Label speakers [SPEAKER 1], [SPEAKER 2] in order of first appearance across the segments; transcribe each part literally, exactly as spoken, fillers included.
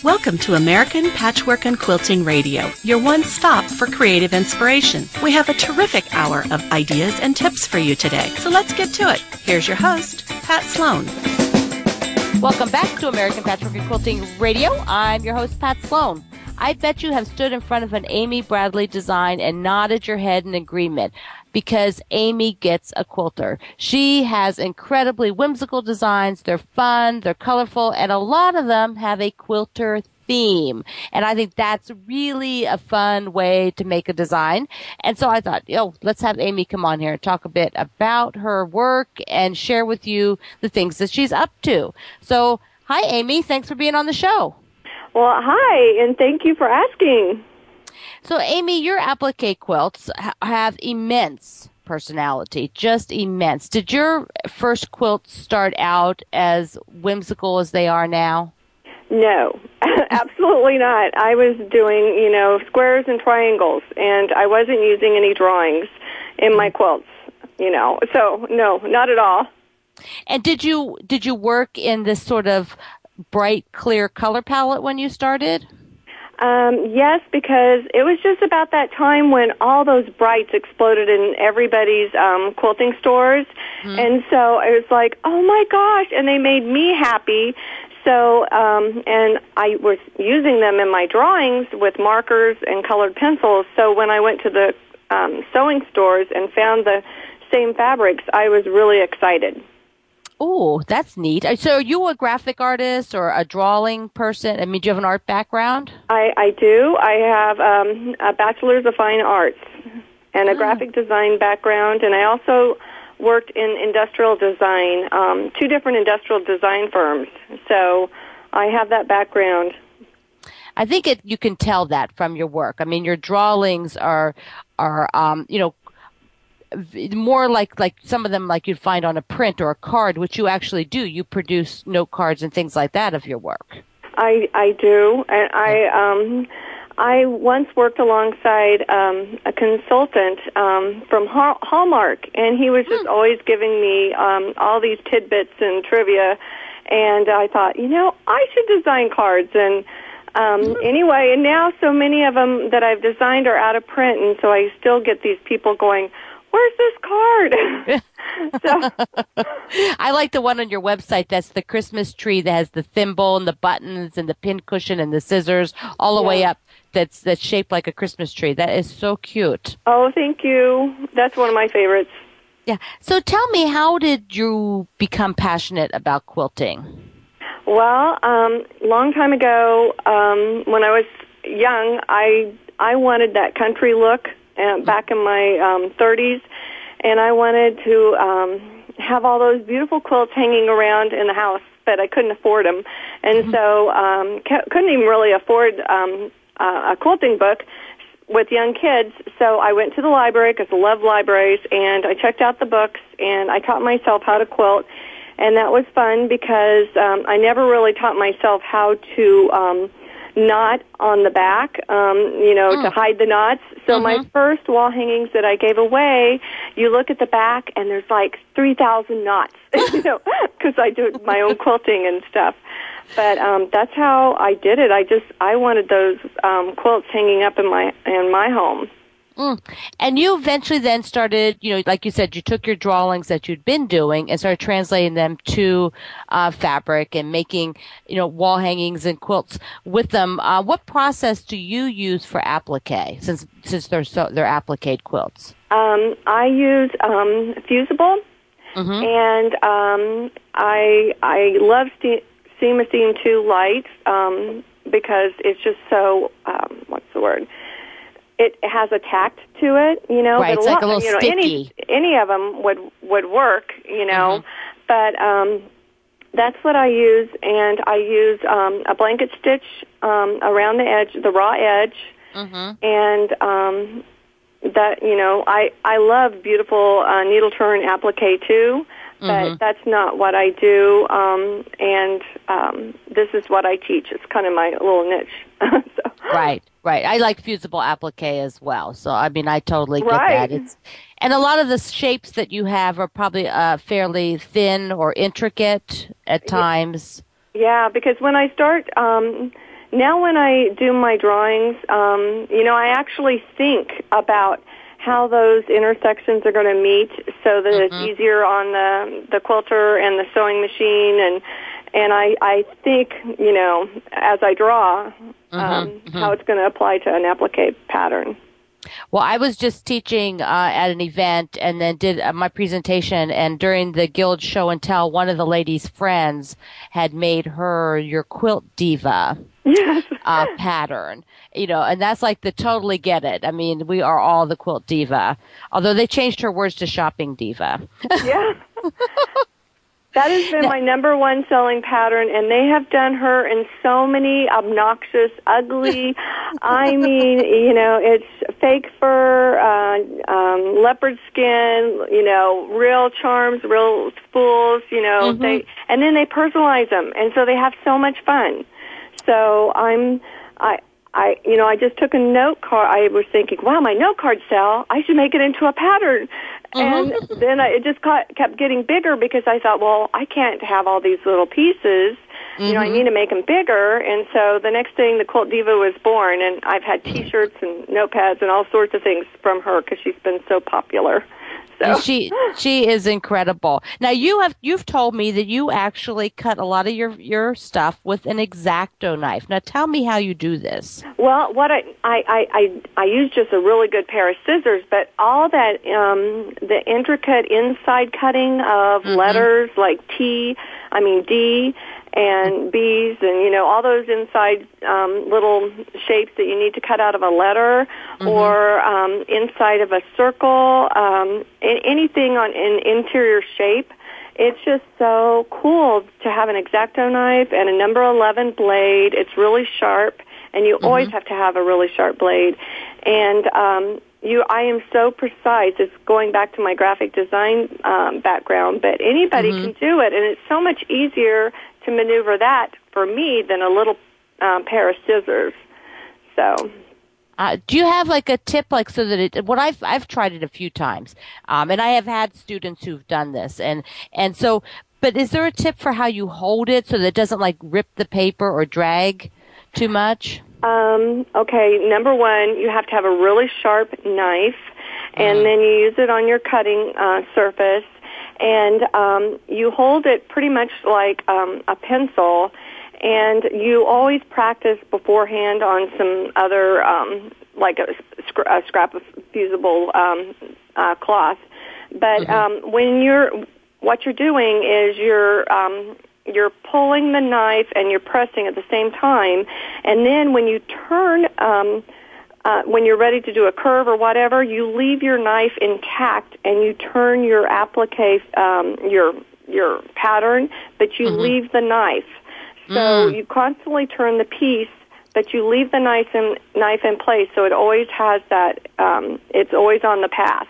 [SPEAKER 1] Welcome to American Patchwork and Quilting Radio, your one stop for creative inspiration. We have a terrific hour of ideas and tips for you today, so let's get to it. Here's your host, Pat Sloan.
[SPEAKER 2] Welcome back to American Patchwork and Quilting Radio. I'm your host, Pat Sloan. I bet you have stood in front of an Amy Bradley design and nodded your head in agreement, because Amy gets a quilter. She has incredibly whimsical designs. They're fun, they're colorful, and a lot of them have a quilter theme. And I think that's really a fun way to make a design. And so I thought, oh, let's have Amy come on here and talk a bit about her work and share with you the things that she's up to. So, hi, Amy. Thanks for being on the show.
[SPEAKER 3] Well, hi, and thank you for asking.
[SPEAKER 2] So, Amy, your applique quilts ha- have immense personality, just immense. Did your first quilts start out as whimsical as they are now?
[SPEAKER 3] No, absolutely not. I was doing, you know, squares and triangles, and I wasn't using any drawings in my quilts, you know. So, no, not at all.
[SPEAKER 2] And did you did you work in this sort of bright, clear color palette when you started?
[SPEAKER 3] Um, yes, because it was just about that time when all those brights exploded in everybody's um, quilting stores. Mm-hmm. And so it was like, oh my gosh, and they made me happy. So, um, and I was using them in my drawings with markers and colored pencils. So when I went to the um, sewing stores and found the same fabrics, I was really excited.
[SPEAKER 2] Oh, that's neat. So are you a graphic artist or a drawing person? I mean, do you have an art background?
[SPEAKER 3] I, I do. I have um, a bachelor's of fine arts and a oh. graphic design background, and I also worked in industrial design, um, two different industrial design firms. So I have that background.
[SPEAKER 2] I think it, you can tell that from your work. I mean, your drawings are, are um, you know, more like like some of them like you'd find on a print or a card, which you actually do. You produce note cards and things like that of your work.
[SPEAKER 3] I I do, and I um I once worked alongside um a consultant um from Hall- Hallmark, and he was just hmm. always giving me um all these tidbits and trivia, and I thought, you know, I should design cards. And um anyway, and now so many of them that I've designed are out of print, and so I still get these people going, where's this card? So.
[SPEAKER 2] I like the one on your website that's the Christmas tree that has the thimble and the buttons and the pin cushion and the scissors all the yeah. way up. That's that's shaped like a Christmas tree. That is so cute.
[SPEAKER 3] Oh, thank you. That's one of my favorites.
[SPEAKER 2] Yeah. So tell me, how did you become passionate about quilting?
[SPEAKER 3] Well, um, long time ago, um, when I was young, I I wanted that country look. Uh, back in my um, thirties, and I wanted to um, have all those beautiful quilts hanging around in the house, but I couldn't afford them, and mm-hmm. so um, c- couldn't even really afford um, uh, a quilting book with young kids. So I went to the library, because I love libraries, and I checked out the books, and I taught myself how to quilt, and that was fun because um, I never really taught myself how to um, knot on the back, um, you know, mm. to hide the knots. So mm-hmm. my first wall hangings that I gave away, you look at the back and there's like three thousand knots, you know, because I do my own quilting and stuff. But um, that's how I did it. I just, I wanted those um, quilts hanging up in my in my home.
[SPEAKER 2] Mm. And you eventually then started, you know, like you said, you took your drawings that you'd been doing and started translating them to uh, fabric and making, you know, wall hangings and quilts with them. Uh, what process do you use for applique, since since they're so they're applique quilts?
[SPEAKER 3] Um, I use um, Fusible, mm-hmm. and um, I I love Ste- Seam Esteem two Light um, because it's just so um, what's the word? It has a tact to it, you know.
[SPEAKER 2] Right,
[SPEAKER 3] but
[SPEAKER 2] it's
[SPEAKER 3] a
[SPEAKER 2] like
[SPEAKER 3] lot,
[SPEAKER 2] a little
[SPEAKER 3] you know,
[SPEAKER 2] sticky.
[SPEAKER 3] Any, any of them would, would work, you know.
[SPEAKER 2] Mm-hmm.
[SPEAKER 3] But um, that's what I use, and I use um, a blanket stitch um, around the edge, the raw edge, mm-hmm. and um, that, you know, I, I love beautiful uh, needle turn applique too, but mm-hmm. that's not what I do, um, and um, this is what I teach. It's kind of my little niche. so.
[SPEAKER 2] Right. Right. I like fusible applique as well. So, I mean, I totally get
[SPEAKER 3] right.
[SPEAKER 2] that. It's, and a lot of the shapes that you have are probably uh, fairly thin or intricate at times.
[SPEAKER 3] Yeah, because when I start um, now when I do my drawings, um, you know, I actually think about how those intersections are going to meet so that mm-hmm. it's easier on the the quilter and the sewing machine, and and I, I think, you know, as I draw, mm-hmm. um, mm-hmm. how it's going to apply to an applique pattern.
[SPEAKER 2] Well, I was just teaching uh, at an event and then did uh, my presentation, and during the Guild show and tell, one of the ladies' friends had made her your Quilt Diva
[SPEAKER 3] yes.
[SPEAKER 2] uh, pattern, you know, and that's like the totally get it. I mean, we are all the Quilt Diva, although they changed her words to Shopping Diva.
[SPEAKER 3] Yeah. That has been my number one selling pattern, and they have done her in so many obnoxious, ugly, I mean, you know, it's fake fur, uh, um, leopard skin, you know, real charms, real spools, you know, mm-hmm. they, and then they personalize them, and so they have so much fun. So I'm, I, I, you know, I just took a note card. I was thinking, wow, my note card sell, I should make it into a pattern. And mm-hmm. then I, it just got, kept getting bigger because I thought, well, I can't have all these little pieces. Mm-hmm. You know, I need to make them bigger. And so the next thing, the Quilt Diva was born, and I've had T-shirts and notepads and all sorts of things from her because she's been so popular. So.
[SPEAKER 2] She she is incredible. Now you have you've told me that you actually cut a lot of your your stuff with an X-Acto knife. Now tell me how you do this.
[SPEAKER 3] Well, what I I I I, I use just a really good pair of scissors, but all that um, the intricate inside cutting of mm-hmm. letters like T, I mean D. and B's, and, you know, all those inside um, little shapes that you need to cut out of a letter mm-hmm. or um, inside of a circle, um, anything on an interior shape. It's just so cool to have an X-Acto knife and a number eleven blade. It's really sharp, and you mm-hmm. always have to have a really sharp blade. And um, you, I am so precise. It's going back to my graphic design um, background, but anybody mm-hmm. can do it, and it's so much easier to maneuver that for me than a little um, pair of scissors. So,
[SPEAKER 2] uh, do you have like a tip, like so that it? What I've I've tried it a few times, um, and I have had students who've done this, and and so. But is there a tip for how you hold it so that it doesn't like rip the paper or drag too much?
[SPEAKER 3] Um, okay, number one, you have to have a really sharp knife, and mm. then you use it on your cutting uh, surface. And um, you hold it pretty much like um, a pencil, and you always practice beforehand on some other, um, like a, a scrap of fusible um, uh, cloth. But um, when you're, what you're doing is you're um, you're pulling the knife and you're pressing at the same time, and then when you turn. Um, Uh, when you're ready to do a curve or whatever, you leave your knife intact and you turn your applique, um, your your pattern, but you mm-hmm. leave the knife. So mm. you constantly turn the piece, but you leave the knife in knife in place, so it always has that. Um, it's always on the path.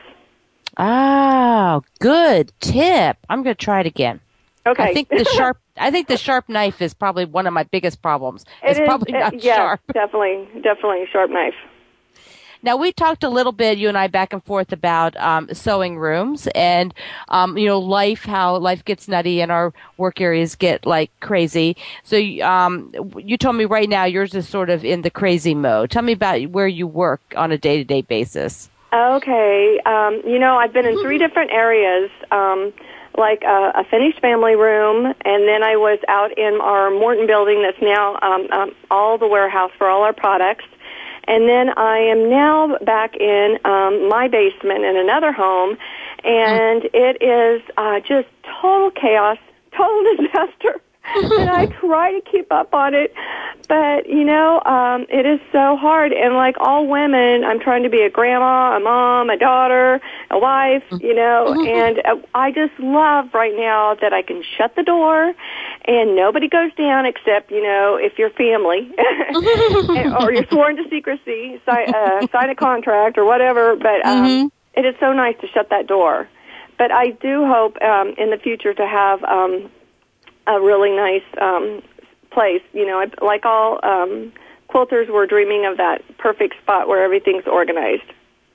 [SPEAKER 2] Oh, good tip. I'm going to try it again.
[SPEAKER 3] Okay.
[SPEAKER 2] I think the sharp. I think the sharp knife is probably one of my biggest problems. It's
[SPEAKER 3] it is,
[SPEAKER 2] probably not
[SPEAKER 3] it, yeah,
[SPEAKER 2] sharp.
[SPEAKER 3] definitely, definitely a sharp knife.
[SPEAKER 2] Now, we talked a little bit, you and I, back and forth about um, sewing rooms and, um, you know, life, how life gets nutty and our work areas get, like, crazy. So um, you told me right now yours is sort of in the crazy mode. Tell me about where you work on a day-to-day basis.
[SPEAKER 3] Okay. Um, you know, I've been in three different areas, um, like a, a finished family room, and then I was out in our Morton building that's now um, um, all the warehouse for all our products. And then I am now back in um, my basement in another home, and mm. it is uh, just total chaos, total disaster. And I try to keep up on it, but, you know, um, it is so hard. And like all women, I'm trying to be a grandma, a mom, a daughter, a wife, you know, and uh, I just love right now that I can shut the door and nobody goes down except, you know, if you're family or you're sworn to secrecy, sign, uh, sign a contract or whatever. But um, mm-hmm. it is so nice to shut that door. But I do hope um, in the future to have um, a really nice um, place. You know, like all um, quilters, we're dreaming of that perfect spot where everything's organized.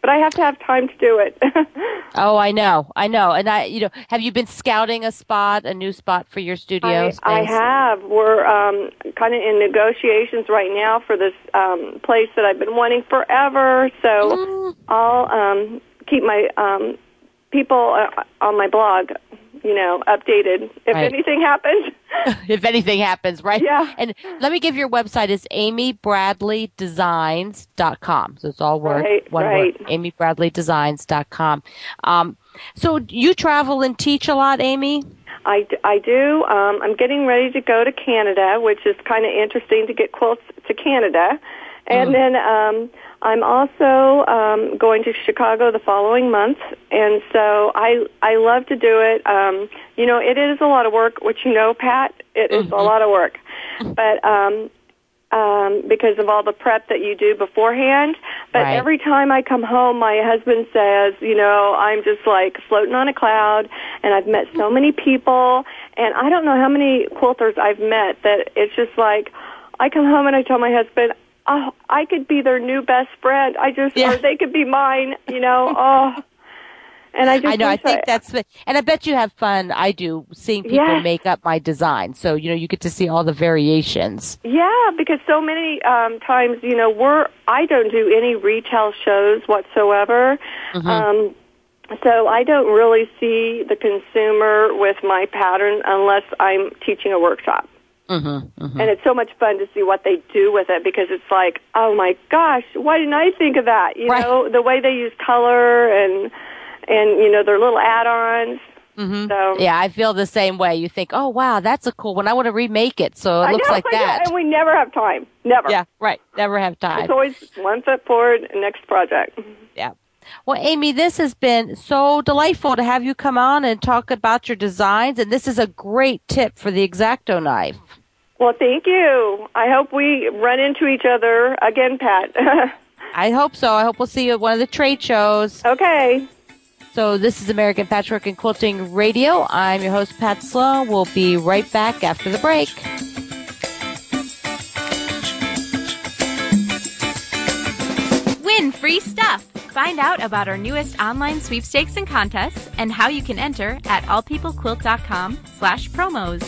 [SPEAKER 3] but I have to have time to do it.
[SPEAKER 2] Oh, I know, I know. And I, you know, have you been scouting a spot, a new spot for your studio
[SPEAKER 3] I,
[SPEAKER 2] space?
[SPEAKER 3] I have. We're um, kind of in negotiations right now for this um, place that I've been wanting forever. So mm. I'll um, keep my um, people uh, on my blog, you know, updated if
[SPEAKER 2] right.
[SPEAKER 3] anything happens.
[SPEAKER 2] If anything happens, right?
[SPEAKER 3] Yeah.
[SPEAKER 2] And let me give your website is amy bradley designs dot com. So it's all word,
[SPEAKER 3] right,
[SPEAKER 2] one
[SPEAKER 3] right.
[SPEAKER 2] word, amy bradley designs dot com. Um, so you travel and teach a lot, Amy?
[SPEAKER 3] I, I do. Um, I'm getting ready to go to Canada, which is kind of interesting to get quilts to Canada. And mm. then um, I'm also um, going to Chicago the following month, and so I I love to do it. Um, you know, it is a lot of work, which you know, Pat, it is mm-hmm. a lot of work, but um, um, because of all the prep that you do beforehand. But
[SPEAKER 2] right.
[SPEAKER 3] every time I come home, my husband says, you know, I'm just like floating on a cloud, and I've met so many people, and I don't know how many quilters I've met that it's just like I come home and I tell my husband, oh, I could be their new best friend. I just, yeah. or they could be mine, you know. Oh, and I just,
[SPEAKER 2] I know. I think
[SPEAKER 3] I,
[SPEAKER 2] that's, and I bet you have fun. I do seeing people
[SPEAKER 3] yes.
[SPEAKER 2] make up my design. So you know, you get to see all the variations.
[SPEAKER 3] Yeah, because so many um, times, you know, we're I don't do any retail shows whatsoever. Mm-hmm. Um, so I don't really see the consumer with my pattern unless I'm teaching a workshop.
[SPEAKER 2] Mm-hmm, mm-hmm.
[SPEAKER 3] And it's so much fun to see what they do with it because it's like, oh my gosh, why didn't I think of that? You
[SPEAKER 2] right.
[SPEAKER 3] know, the way they use color and, and you know, their little add-ons.
[SPEAKER 2] Mm-hmm.
[SPEAKER 3] So,
[SPEAKER 2] yeah, I feel the same way. You think, oh, wow, that's a cool one. I want to remake it. So it
[SPEAKER 3] I
[SPEAKER 2] looks
[SPEAKER 3] know,
[SPEAKER 2] like that.
[SPEAKER 3] And we never have time. Never.
[SPEAKER 2] Yeah, right. Never have time.
[SPEAKER 3] It's always one foot forward, next project.
[SPEAKER 2] Yeah. Well, Amy, this has been so delightful to have you come on and talk about your designs. And this is a great tip for the X-Acto knife.
[SPEAKER 3] Well, thank you. I hope we run into each other again, Pat.
[SPEAKER 2] I hope so. I hope we'll see you at one of the trade shows.
[SPEAKER 3] Okay.
[SPEAKER 2] So this is American Patchwork and Quilting Radio. I'm your host, Pat Sloan. We'll be right back after the break.
[SPEAKER 4] Win free stuff. Find out about our newest online sweepstakes and contests and how you can enter at allpeoplequilt.com slash promos.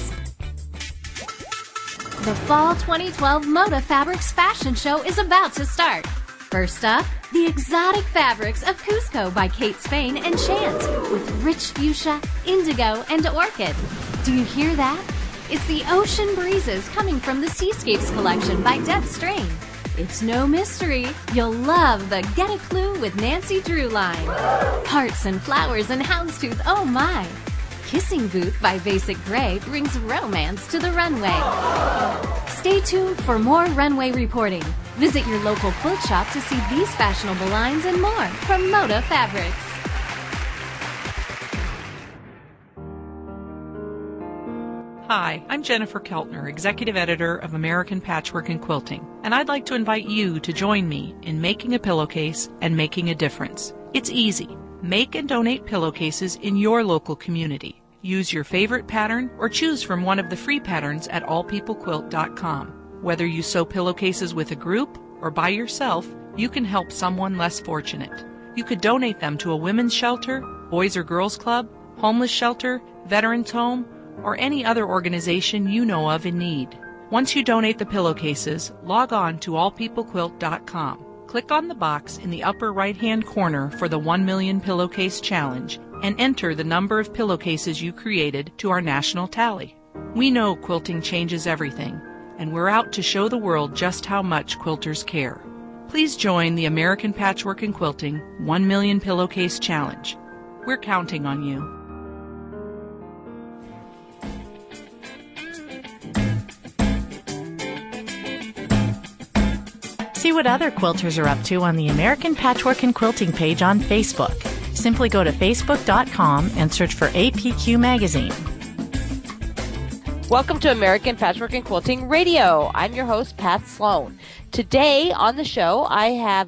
[SPEAKER 5] The Fall twenty twelve Moda Fabrics Fashion Show is about to start. First up, the exotic fabrics of Cusco by Kate Spain and Shant with rich fuchsia, indigo, and orchid. Do you hear that? It's the ocean breezes coming from the Seascapes collection by Deb Strain. It's no mystery. You'll love the Get a Clue with Nancy Drew line. Hearts and flowers and houndstooth, oh my. Kissing Booth by Basic Gray brings romance to the runway. Stay tuned for more runway reporting. Visit your local quilt shop to see these fashionable lines and more from Moda Fabrics.
[SPEAKER 6] Hi, I'm Jennifer Keltner, Executive Editor of American Patchwork and Quilting, and I'd like to invite you to join me in making a pillowcase and making a difference. It's easy. Make and donate pillowcases in your local community. Use your favorite pattern or choose from one of the free patterns at all people quilt dot com. Whether you sew pillowcases with a group or by yourself, you can help someone less fortunate. You could donate them to a women's shelter, boys or girls club, homeless shelter, veterans home, or any other organization you know of in need. Once you donate the pillowcases, log on to all people quilt dot com. Click on the box in the upper right-hand corner for the one million Pillowcase Challenge and enter the number of pillowcases you created to our national tally. We know quilting changes everything, and we're out to show the world just how much quilters care. Please join the American Patchwork and Quilting one million Pillowcase Challenge. We're counting on you.
[SPEAKER 7] See what other quilters are up to on the American Patchwork and Quilting page on Facebook. Simply go to facebook dot com and search for A P Q Magazine.
[SPEAKER 2] Welcome to American Patchwork and Quilting Radio. I'm your host, Pat Sloan. Today on the show, I have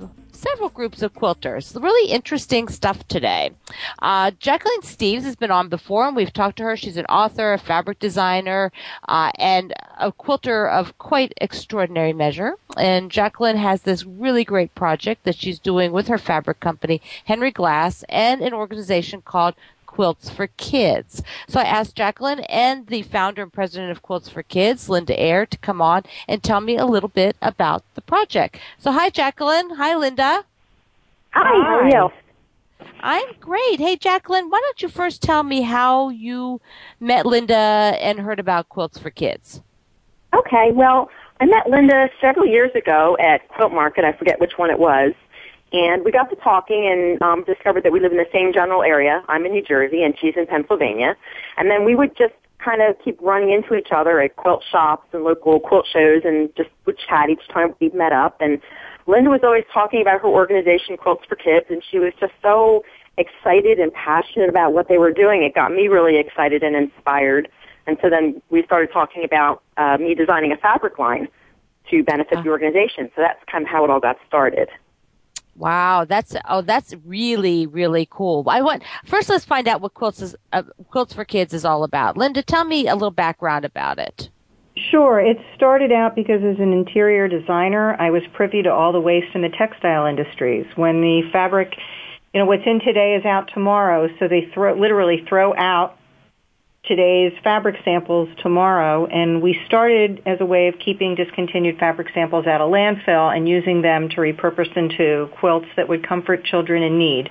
[SPEAKER 2] several groups of quilters. Really interesting stuff today. Uh, Jacqueline Steeves has been on before, and we've talked to her. She's an author, a fabric designer, uh, and a quilter of quite extraordinary measure. And Jacqueline has this really great project that she's doing with her fabric company, Henry Glass, and an organization called Quilts for Kids. So I asked Jacqueline and the founder and president of Quilts for Kids, Linda Eyre, to come on and tell me a little bit about the project. So hi, Jacqueline. Hi, Linda.
[SPEAKER 3] Hi, how are you?
[SPEAKER 2] I'm great. Hey, Jacqueline, why don't you first tell me how you met Linda and heard about Quilts for Kids?
[SPEAKER 8] Okay, well, I met Linda several years ago at Quilt Market. I forget which one it was. And we got to talking and um, discovered that we live in the same general area. I'm in New Jersey, and she's in Pennsylvania. And then we would just kind of keep running into each other at quilt shops and local quilt shows and just would chat each time we met up. And Linda was always talking about her organization, Quilts for Kids, and she was just so excited and passionate about what they were doing. It got me really excited and inspired. And so then we started talking about uh, me designing a fabric line to benefit the organization. So that's kind of how it all got started.
[SPEAKER 2] Wow, that's oh, that's really really cool. I want first let's find out what Quilts is uh, Quilts for Kids is all about. Linda, tell me a little background about it.
[SPEAKER 9] Sure. It started out because as an interior designer, I was privy to all the waste in the textile industries. When the fabric, you know, what's in today is out tomorrow, so they throw literally throw out today's fabric samples tomorrow, and we started as a way of keeping discontinued fabric samples at a landfill and using them to repurpose into quilts that would comfort children in need.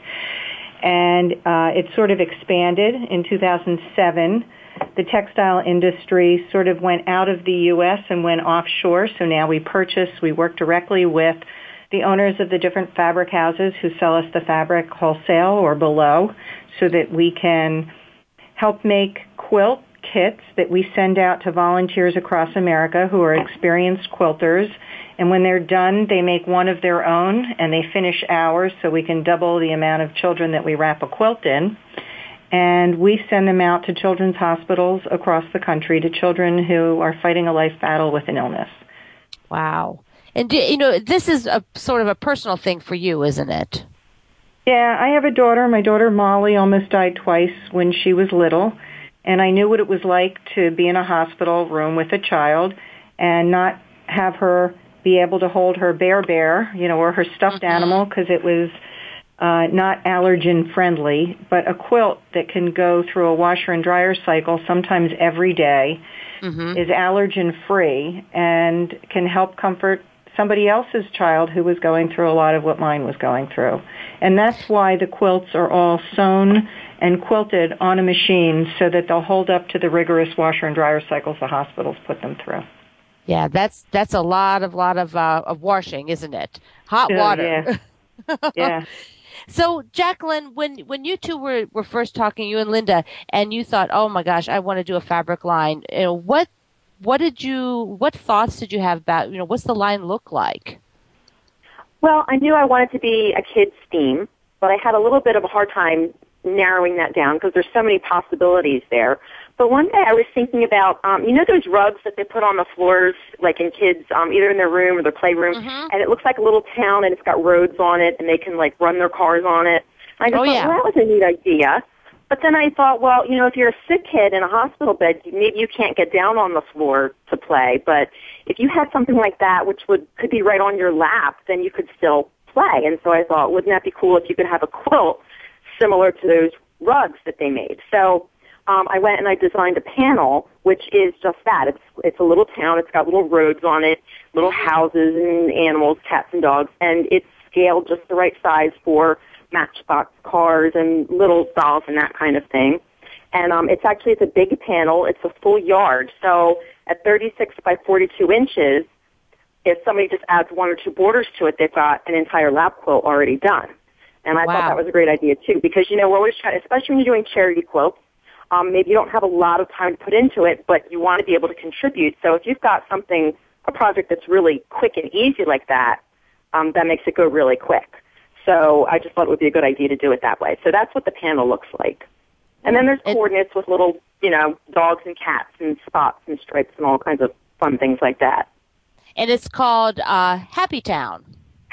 [SPEAKER 9] And uh, it sort of expanded in two thousand seven. The textile industry sort of went out of the U S and went offshore, so now we purchase, we work directly with the owners of the different fabric houses who sell us the fabric wholesale or below so that we can help make quilt kits that we send out to volunteers across America who are experienced quilters. And when they're done, they make one of their own and they finish ours so we can double the amount of children that we wrap a quilt in. And we send them out to children's hospitals across the country to children who are fighting a life battle with an illness.
[SPEAKER 2] Wow. And, you know, this is a sort of a personal thing for you, isn't it?
[SPEAKER 9] Yeah, I have a daughter. My daughter Molly almost died twice when she was little, and I knew what it was like to be in a hospital room with a child and not have her be able to hold her bear bear, you know, or her stuffed mm-hmm. animal because it was uh, not allergen friendly, but a quilt that can go through a washer and dryer cycle sometimes every day mm-hmm. is allergen free and can help comfort somebody else's child who was going through a lot of what mine was going through. And that's why the quilts are all sewn and quilted on a machine so that they'll hold up to the rigorous washer and dryer cycles the hospitals put them through.
[SPEAKER 2] Yeah, that's that's a lot of lot of uh, of washing, isn't it? Hot
[SPEAKER 9] uh,
[SPEAKER 2] water.
[SPEAKER 9] Yeah. yeah.
[SPEAKER 2] So, Jacqueline, when when you two were, were first talking, you and Linda, and you thought, "Oh my gosh, I want to do a fabric line," you know, what What did you, what thoughts did you have about, you know, what's the line look like?
[SPEAKER 8] Well, I knew I wanted to be a kid's theme, but I had a little bit of a hard time narrowing that down because there's so many possibilities there. But one day I was thinking about, um, you know those rugs that they put on the floors, like in kids, um, either in their room or their playroom, mm-hmm. and it looks like a little town and it's got roads on it and they can like run their cars on it. And I just
[SPEAKER 2] oh,
[SPEAKER 8] thought,
[SPEAKER 2] yeah.
[SPEAKER 8] well, that was a neat idea. But then I thought, well, you know, if you're a sick kid in a hospital bed, maybe you can't get down on the floor to play. But if you had something like that, which would could be right on your lap, then you could still play. And so I thought, wouldn't that be cool if you could have a quilt similar to those rugs that they made? So um, I went and I designed a panel, which is just that. It's it's a little town. It's got little roads on it, little houses and animals, cats and dogs, and it's scaled just the right size for Matchbox cars and little dolls and that kind of thing. And um, it's actually, it's a big panel. It's a full yard. So at thirty-six by forty-two inches, if somebody just adds one or two borders to it, they've got an entire lap quilt already done. And I
[SPEAKER 2] wow.
[SPEAKER 8] thought that was a great idea, too, because, you know, we're always trying, especially when you're doing charity quilts, um, maybe you don't have a lot of time to put into it, but you want to be able to contribute. So if you've got something, a project that's really quick and easy like that, um, that makes it go really quick. So I just thought it would be a good idea to do it that way. So that's what the panel looks like. And then there's it, coordinates with little, you know, dogs and cats and spots and stripes and all kinds of fun things like that.
[SPEAKER 2] And it's called uh, Happy Town.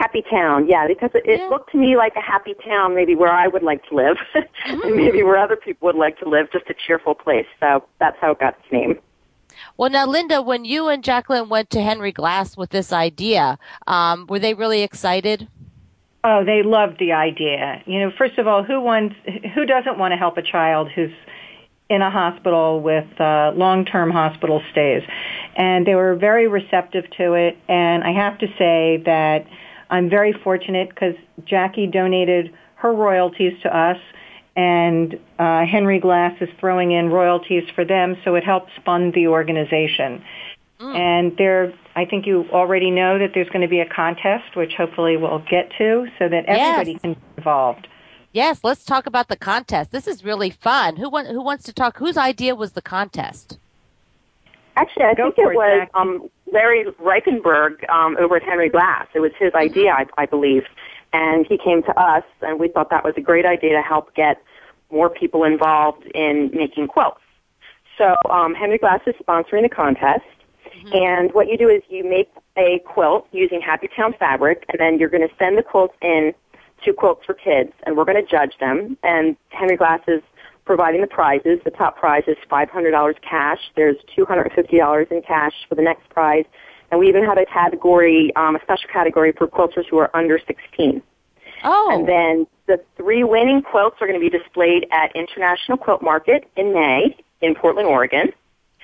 [SPEAKER 8] Happy Town, yeah, because it, it
[SPEAKER 2] Yeah.
[SPEAKER 8] looked to me like a happy town, maybe where I would like to live,
[SPEAKER 2] Mm-hmm.
[SPEAKER 8] and maybe where other people would like to live, just a cheerful place. So that's how it got its name.
[SPEAKER 2] Well, now, Linda, when you and Jacqueline went to Henry Glass with this idea, um, were they really excited?
[SPEAKER 9] Oh, they loved the idea. You know, first of all, who wants, who doesn't want to help a child who's in a hospital with uh, long-term hospital stays? And they were very receptive to it. And I have to say that I'm very fortunate because Jackie donated her royalties to us, and uh, Henry Glass is throwing in royalties for them, so it helps fund the organization. Mm. And there, I think you already know that there's going to be a contest, which hopefully we'll get to, so that everybody
[SPEAKER 2] Yes.
[SPEAKER 9] can be involved.
[SPEAKER 2] Yes, let's talk about the contest. This is really fun. Who want, who wants to talk? Whose idea was the contest?
[SPEAKER 8] Actually, I
[SPEAKER 9] Go
[SPEAKER 8] think
[SPEAKER 9] for
[SPEAKER 8] it
[SPEAKER 9] it,
[SPEAKER 8] was
[SPEAKER 9] Jackie.
[SPEAKER 8] um, Larry Reichenberg um, over at Henry Glass. It was his idea, I, I believe. And he came to us, and we thought that was a great idea to help get more people involved in making quilts. So um, Henry Glass is sponsoring the contest. Mm-hmm. And what you do is you make a quilt using Happy Town fabric, and then you're going to send the quilts in to Quilts for Kids, and we're going to judge them. And Henry Glass is providing the prizes. The top prize is five hundred dollars cash. There's two hundred fifty dollars in cash for the next prize. And we even have a category, um, a special category for quilters who are under sixteen.
[SPEAKER 2] Oh.
[SPEAKER 8] And then the three winning quilts are going to be displayed at International Quilt Market in May in Portland, Oregon.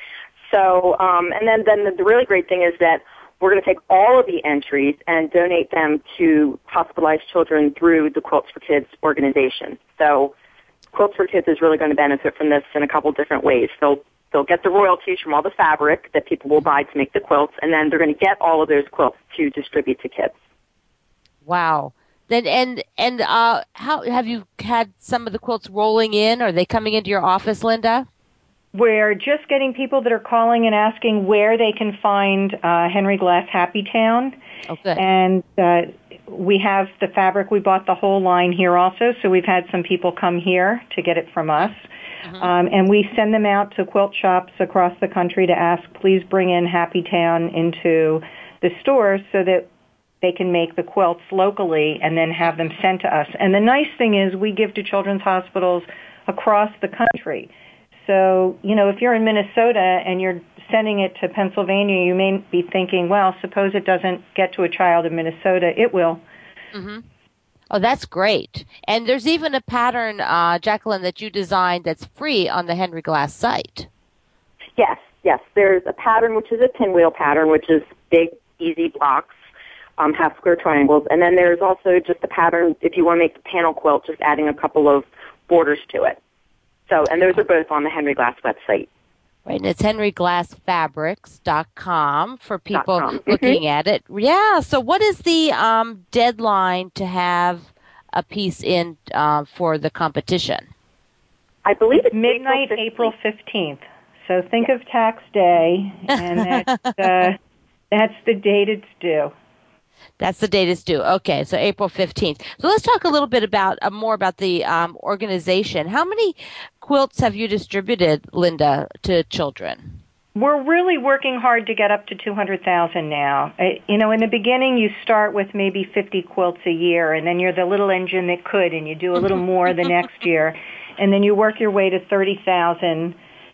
[SPEAKER 8] So, um, and then, then the, the really great thing is that we're going to take all of the entries and donate them to hospitalized children through the Quilts for Kids organization. So Quilts for Kids is really going to benefit from this in a couple different ways. They'll, they'll get the royalties from all the fabric that people will buy to make the quilts, and then they're going to get all of those quilts to distribute to kids.
[SPEAKER 2] Wow. Then and and uh, how have you had some of the quilts rolling in? Are they coming into your office, Linda?
[SPEAKER 9] We're just getting people that are calling and asking where they can find uh, Henry Glass Happy Town.
[SPEAKER 2] Oh, good.
[SPEAKER 9] And uh, we have the fabric. We bought the whole line here also, so we've had some people come here to get it from us. Mm-hmm. Um, and we send them out to quilt shops across the country to ask, please bring in Happy Town into the stores so that they can make the quilts locally and then have them sent to us. And the nice thing is we give to children's hospitals across the country. So, you know, if you're in Minnesota and you're sending it to Pennsylvania, you may be thinking, well, suppose it doesn't get to a child in Minnesota. It will.
[SPEAKER 2] Mm-hmm. Oh, that's great. And there's even a pattern, uh, Jacqueline, that you designed that's free on the Henry Glass site.
[SPEAKER 8] Yes, yes. There's a pattern, which is a pinwheel pattern, which is big, easy blocks, um, half square triangles. And then there's also just a pattern, if you want to make the panel quilt, just adding a couple of borders to it. So, and those are both on the Henry Glass website.
[SPEAKER 2] Right, and it's henry glass fabrics dot com for people
[SPEAKER 8] .com.
[SPEAKER 2] looking
[SPEAKER 8] Mm-hmm.
[SPEAKER 2] at it. Yeah, so what is the um, deadline to have a piece in uh, for the competition?
[SPEAKER 8] I believe it's
[SPEAKER 9] midnight April fifteenth. So think of tax day, and that's, uh, that's the date it's due.
[SPEAKER 2] That's the date it's due. Okay, so April fifteenth. So let's talk a little bit about uh, more about the um, organization. How many quilts have you distributed, Linda, to children?
[SPEAKER 9] We're really working hard to get up to two hundred thousand now. Uh, you know, in the beginning, you start with maybe fifty quilts a year, and then you're the little engine that could, and you do a little more the next year, and then you work your way to thirty thousand.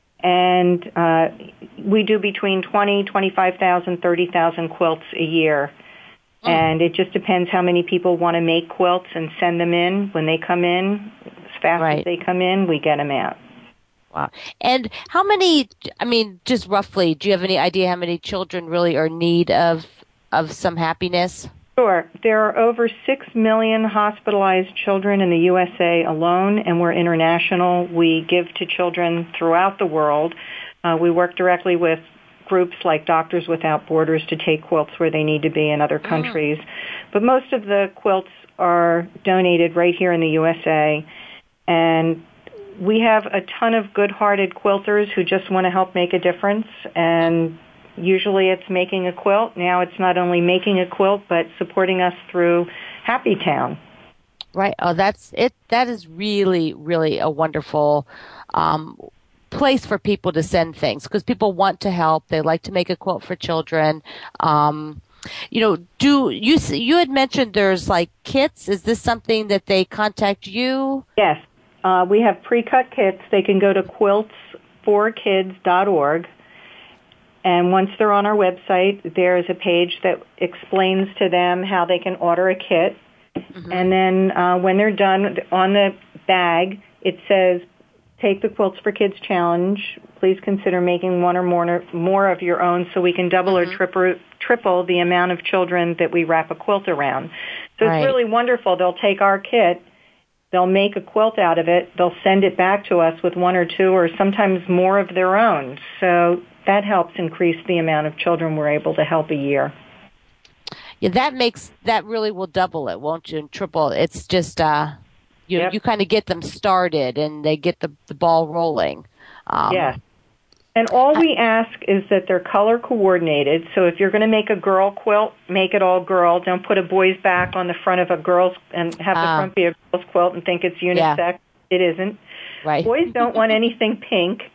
[SPEAKER 9] And uh, we do between twenty, twenty-five thousand, thirty thousand quilts a year. And it just depends how many people want to make quilts and send them in. When they come in, as fast
[SPEAKER 2] Right.
[SPEAKER 9] as they come in, we get them out.
[SPEAKER 2] Wow. And how many, I mean, just roughly, do you have any idea how many children really are in need of, of some happiness?
[SPEAKER 9] Sure. There are over six million hospitalized children in the U S A alone, and we're international. We give to children throughout the world. Uh, we work directly with groups like Doctors Without Borders to take quilts where they need to be in other countries. Mm. But most of the quilts are donated right here in the U S A. And we have a ton of good-hearted quilters who just want to help make a difference. And usually it's making a quilt. Now it's not only making a quilt, but supporting us through Happy Town.
[SPEAKER 2] Right. Oh, that's it. That is really, really a wonderful um place for people to send things because people want to help. They like to make a quilt for children. Um, You know, do you you had mentioned there's like kits? Is this something that they contact you?
[SPEAKER 9] Yes, uh, we have pre-cut kits. They can go to quilts for kids dot org, and once they're on our website, there's a page that explains to them how they can order a kit. Mm-hmm. And then uh, when they're done, on the bag it says, "Take the Quilts for Kids Challenge. Please consider making one or more more of your own so we can double mm-hmm. or triple triple the amount of children that we wrap a quilt around." So right. It's really wonderful. They'll take our kit, they'll make a quilt out of it, they'll send it back to us with one or two or sometimes more of their own. So that helps increase the amount of children we're able to help a year.
[SPEAKER 2] Yeah, that makes, that really will double it, won't you, and triple. It's just, uh, you yep. you kind of get them started and they get the, the ball rolling. Um,
[SPEAKER 9] yes. And all we ask is that they're color coordinated. So if you're going to make a girl quilt, make it all girl. Don't put a boy's back on the front of a girl's and have the uh, front be a girl's quilt and think it's unisex. Yeah. It isn't.
[SPEAKER 2] Right.
[SPEAKER 9] Boys don't want anything pink.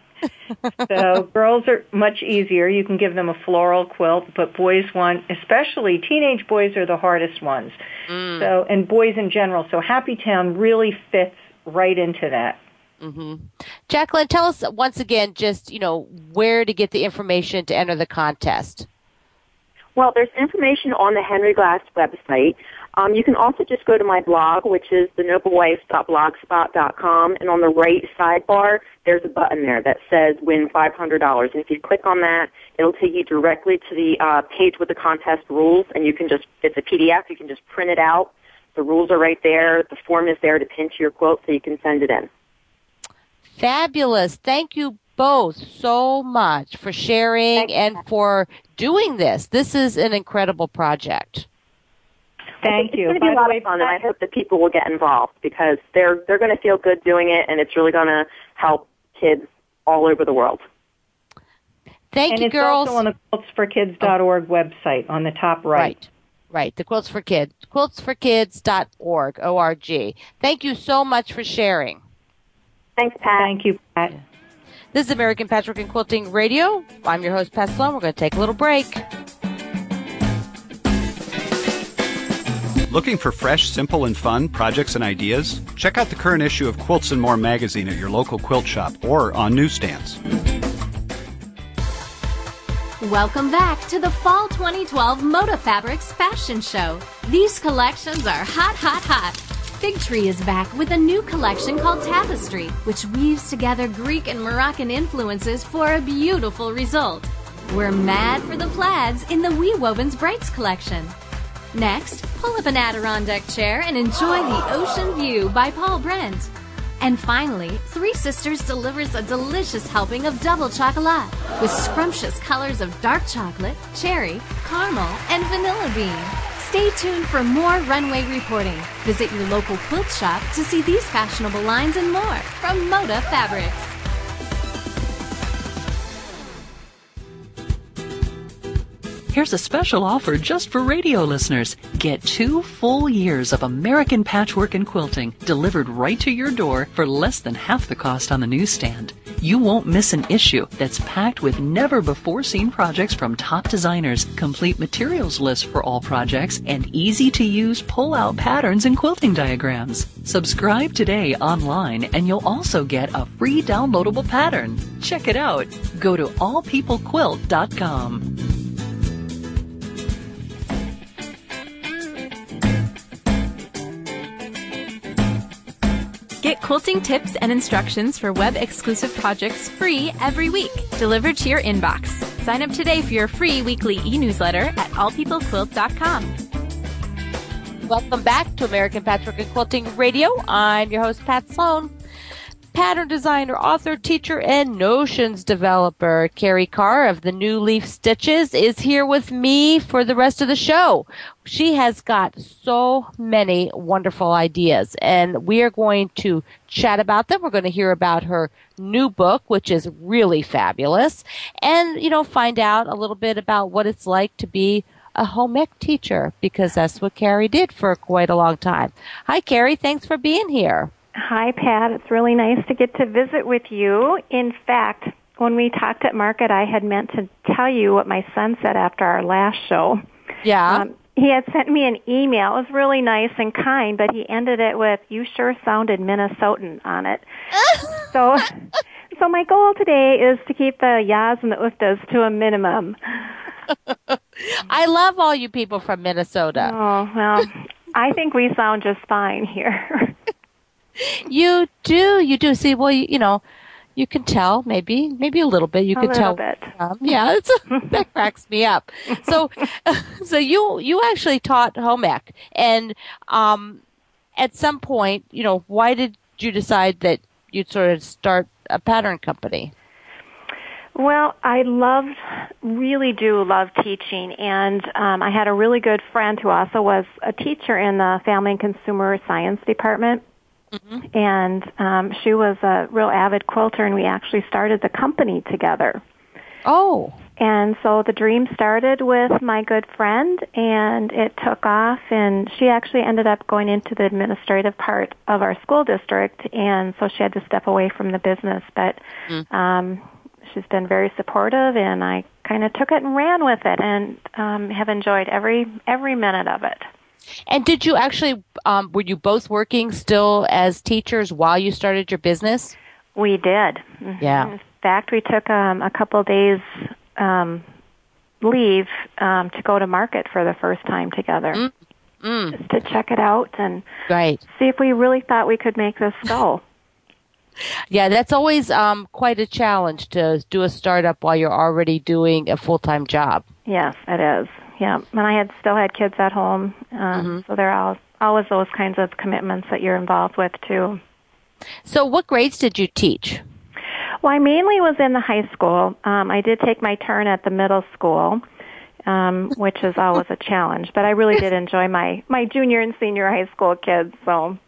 [SPEAKER 9] So girls are much easier. You can give them a floral quilt, but boys want, especially teenage boys are the hardest ones. Mm. So, and boys in general. So Happy Town really fits right into that.
[SPEAKER 2] Mm-hmm. Jacqueline, tell us once again just, you know, where to get the information to enter the contest.
[SPEAKER 8] Well, there's information on the Henry Glass website. Um, you can also just go to my blog, which is the noble wife dot blogspot dot com, and on the right sidebar, there's a button there that says win five hundred dollars. And if you click on that, it'll take you directly to the uh, page with the contest rules, and you can just, it's a P D F, you can just print it out. The rules are right there. The form is there to pin to your quilt so you can send it in.
[SPEAKER 2] Fabulous. Thank you both so much for sharing and for doing this. This is an incredible project.
[SPEAKER 9] Thank you.
[SPEAKER 8] It's going to be a lot of fun, and I hope that people will get involved because they're they're going to feel good doing it, and it's really going to help kids all over the world.
[SPEAKER 2] Thank
[SPEAKER 9] and
[SPEAKER 2] you,
[SPEAKER 9] it's
[SPEAKER 2] girls.
[SPEAKER 9] also on the quilts for kids dot org website on the top right.
[SPEAKER 2] Right. Right, the Quilts for Kids. quilts for kids dot org, O R G. Thank you so much for sharing.
[SPEAKER 8] Thanks, Pat.
[SPEAKER 9] Thank you, Pat.
[SPEAKER 2] This is American Patchwork and Quilting Radio. I'm your host, Pat Sloan. We're going to take a little break.
[SPEAKER 10] Looking for fresh, simple, and fun projects and ideas? Check out the current issue of Quilts and More magazine at your local quilt shop or on newsstands.
[SPEAKER 5] Welcome back to the Fall twenty twelve Moda Fabrics Fashion Show. These collections are hot, hot, hot. Fig Tree is back with a new collection called Tapestry, which weaves together Greek and Moroccan influences for a beautiful result. We're mad for the plaids in the We Wovens Brights collection. Next, pull up an Adirondack chair and enjoy the ocean view by Paul Brent. And finally, Three Sisters delivers a delicious helping of double chocolat with scrumptious colors of dark chocolate, cherry, caramel, and vanilla bean. Stay tuned for more runway reporting. Visit your local quilt shop to see these fashionable lines and more from Moda Fabrics.
[SPEAKER 11] Here's a special offer just for radio listeners. Get two full years of American Patchwork and Quilting delivered right to your door for less than half the cost on the newsstand. You won't miss an issue that's packed with never-before-seen projects from top designers, complete materials lists for all projects, and easy-to-use pull-out patterns and quilting diagrams. Subscribe today online, and you'll also get a free downloadable pattern. Check it out. Go to all people quilt dot com.
[SPEAKER 4] Get quilting tips and instructions for web-exclusive projects free every week, delivered to your inbox. Sign up today for your free weekly e-newsletter at all people quilt dot com.
[SPEAKER 2] Welcome back to American Patchwork and Quilting Radio. I'm your host, Pat Sloan. Pattern designer, author, teacher, and notions developer Carrie Carr of the New Leaf Stitches is here with me for the rest of the show. She has got so many wonderful ideas, and we are going to chat about them. We're going to hear about her new book, which is really fabulous, and, you know, find out a little bit about what it's like to be a home ec teacher, because that's what Carrie did for quite a long time. Hi, Carrie. Thanks for being here.
[SPEAKER 12] Hi, Pat. It's really nice to get to visit with you. In fact, when we talked at Market, I had meant to tell you what my son said after our last show.
[SPEAKER 2] Yeah.
[SPEAKER 12] Um, he had sent me an email. It was really nice and kind, but he ended it with, "You sure sounded Minnesotan" on it. so so my goal today is to keep the yas and the uftas to a minimum.
[SPEAKER 2] I love all you people from Minnesota.
[SPEAKER 12] Oh, well, I think we sound just fine here.
[SPEAKER 2] You do, you do. See, well, you, you know, you can tell, maybe, maybe a little bit. You
[SPEAKER 12] a
[SPEAKER 2] can tell.
[SPEAKER 12] A little bit.
[SPEAKER 2] Um, yeah, it's, that cracks me up. So, so you you actually taught home ec, and um, at some point, you know, why did you decide that you'd sort of start a pattern company?
[SPEAKER 12] Well, I loved, really do love teaching, and um, I had a really good friend who also was a teacher in the Family and Consumer Science department. Mm-hmm. And um, she was a real avid quilter, and we actually started the company together.
[SPEAKER 2] Oh.
[SPEAKER 12] And so the dream started with my good friend, and it took off, and she actually ended up going into the administrative part of our school district, and so she had to step away from the business. But mm. um, she's been very supportive, and I kind of took it and ran with it, and um, have enjoyed every every minute of it.
[SPEAKER 2] And did you actually, um, were you both working still as teachers while you started your business?
[SPEAKER 12] We did.
[SPEAKER 2] Yeah.
[SPEAKER 12] In fact, we took um, a couple days um, leave um, to go to market for the first time together.
[SPEAKER 2] Mm. Mm.
[SPEAKER 12] Just to check it out and
[SPEAKER 2] right.
[SPEAKER 12] see if we really thought we could make this go.
[SPEAKER 2] Yeah, that's always um, quite a challenge to do a startup while you're already doing a full-time job.
[SPEAKER 12] Yes, it is. Yeah, and I had still had kids at home, um, mm-hmm. so there are always, always those kinds of commitments that you're involved with, too.
[SPEAKER 2] So what grades did you teach?
[SPEAKER 12] Well, I mainly was in the high school. Um, I did take my turn at the middle school, um, which is always a challenge, but I really did enjoy my, my junior and senior high school kids, so...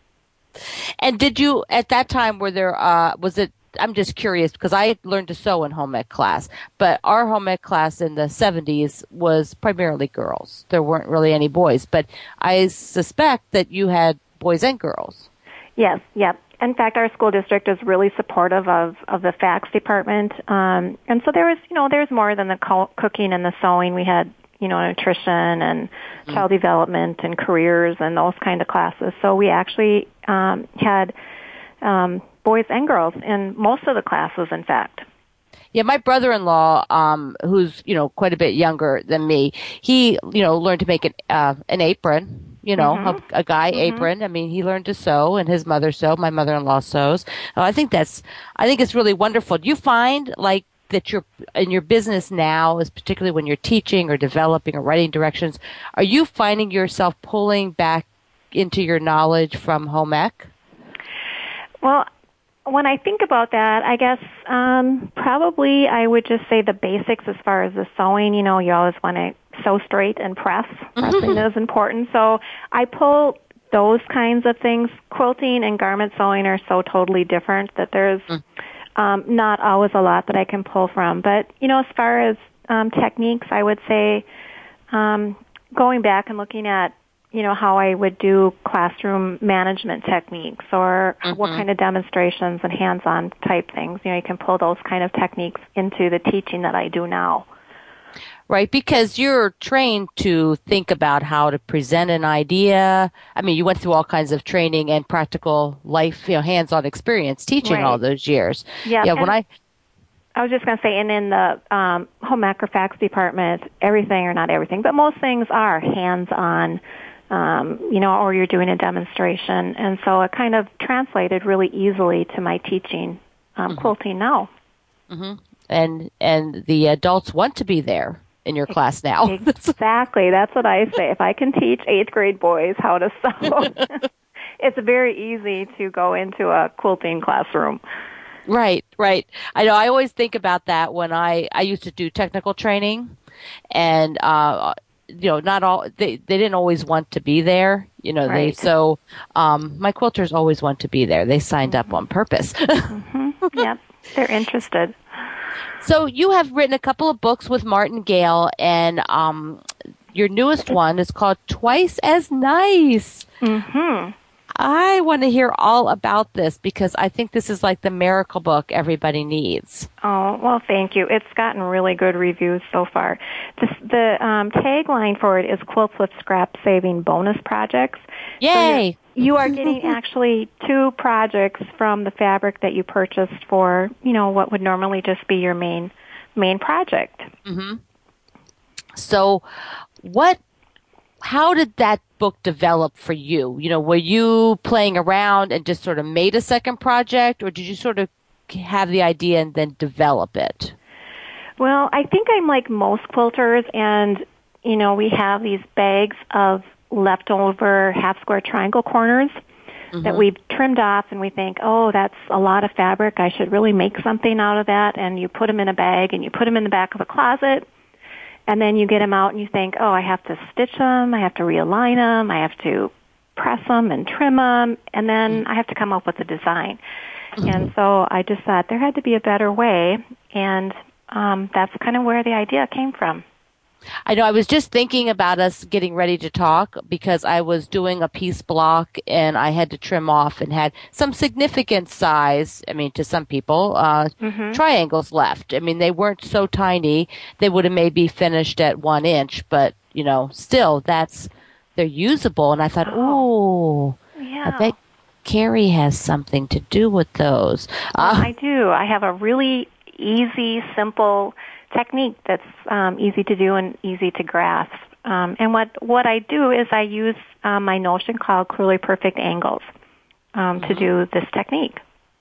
[SPEAKER 2] And did you, at that time, were there, uh, was it, I'm just curious because I learned to sew in home ec class, but our home ec class in the seventies was primarily girls. There weren't really any boys, but I suspect that you had boys and girls.
[SPEAKER 12] Yes, yep. In fact, our school district is really supportive of, of the F A Cs department. Um, and so there was, you know, there's more than the co- cooking and the sewing. We had, you know, nutrition and mm-hmm. child development and careers and those kind of classes. So we actually um, had um, boys and girls in most of the classes, in fact.
[SPEAKER 2] Yeah, my brother-in-law, um, who's, you know, quite a bit younger than me, he, you know, learned to make an, uh, an apron, you know, mm-hmm. a, a guy mm-hmm. apron. I mean, he learned to sew, and his mother sewed. My mother-in-law sews. Oh, I think that's, I think it's really wonderful. Do you find, like, that you're, in your business now, is particularly when you're teaching or developing or writing directions, are you finding yourself pulling back into your knowledge from home ec?
[SPEAKER 12] Well, when I think about that, I guess um, probably I would just say the basics as far as the sewing. You know, you always want to sew straight and press. Pressing is important. So I pull those kinds of things. Quilting and garment sewing are so totally different that there's mm. um, not always a lot that I can pull from. But, you know, as far as um, techniques, I would say um, going back and looking at, you know, how I would do classroom management techniques or mm-hmm. what kind of demonstrations and hands-on type things. You know, you can pull those kind of techniques into the teaching that I do now.
[SPEAKER 2] Right, because you're trained to think about how to present an idea. I mean, you went through all kinds of training and practical life, you know, hands-on experience teaching
[SPEAKER 12] right.
[SPEAKER 2] all those years.
[SPEAKER 12] Yeah,
[SPEAKER 2] yeah when I...
[SPEAKER 12] I was just going to say, and in the um, home ec or F A Cs department, everything, or not everything, but most things are hands-on. Um, you know, or you're doing a demonstration. And so it kind of translated really easily to my teaching um, mm-hmm. quilting now.
[SPEAKER 2] Mm-hmm. And and the adults want to be there in your class now.
[SPEAKER 12] Exactly. That's what I say. If I can teach eighth grade boys how to sew, it's very easy to go into a quilting classroom.
[SPEAKER 2] Right, right. I know. I always think about that when I, I used to do technical training, and uh you know, not all, they, they didn't always want to be there, you know,
[SPEAKER 12] right.
[SPEAKER 2] they, so, um, my quilters always want to be there. They signed
[SPEAKER 12] mm-hmm.
[SPEAKER 2] up on purpose.
[SPEAKER 12] mm-hmm. Yep. They're interested.
[SPEAKER 2] So you have written a couple of books with Martin Gale, and, um, your newest one is called Twice as Nice.
[SPEAKER 12] Mm-hmm.
[SPEAKER 2] I want to hear all about this because I think this is like the miracle book everybody needs.
[SPEAKER 12] Oh, well, thank you. It's gotten really good reviews so far. The, the um, tagline for it is Quilts with Scrap Saving Bonus Projects.
[SPEAKER 2] Yay!
[SPEAKER 12] So you are getting actually two projects from the fabric that you purchased for, you know, what would normally just be your main main project.
[SPEAKER 2] Mm-hmm. So what, how did that book develop for you? You know, were you playing around and just sort of made a second project, or did you sort of have the idea and then develop it?
[SPEAKER 12] Well, I think I'm like most quilters, and, you know, we have these bags of leftover half-square triangle corners mm-hmm. that we've trimmed off, and we think, oh, that's a lot of fabric. I should really make something out of that. And you put them in a bag, and you put them in the back of a closet, and then you get them out, and you think, oh, I have to stitch them, I have to realign them, I have to press them and trim them, and then I have to come up with a design. Mm-hmm. And so I just thought there had to be a better way, and um, that's kind of where the idea came from.
[SPEAKER 2] I know I was just thinking about us getting ready to talk because I was doing a piece block and I had to trim off and had some significant size, I mean, to some people, uh, mm-hmm. triangles left. I mean, they weren't so tiny. They would have maybe finished at one inch, but, you know, still, that's, they're usable. And I thought, oh,
[SPEAKER 12] yeah.
[SPEAKER 2] I bet Carrie has something to do with those.
[SPEAKER 12] Well,
[SPEAKER 2] Uh,
[SPEAKER 12] I do. I have a really easy, simple technique that's um, easy to do and easy to grasp. Um, and what, what I do is I use um, my Notion called Clearly Perfect Angles um, mm-hmm. to do this technique.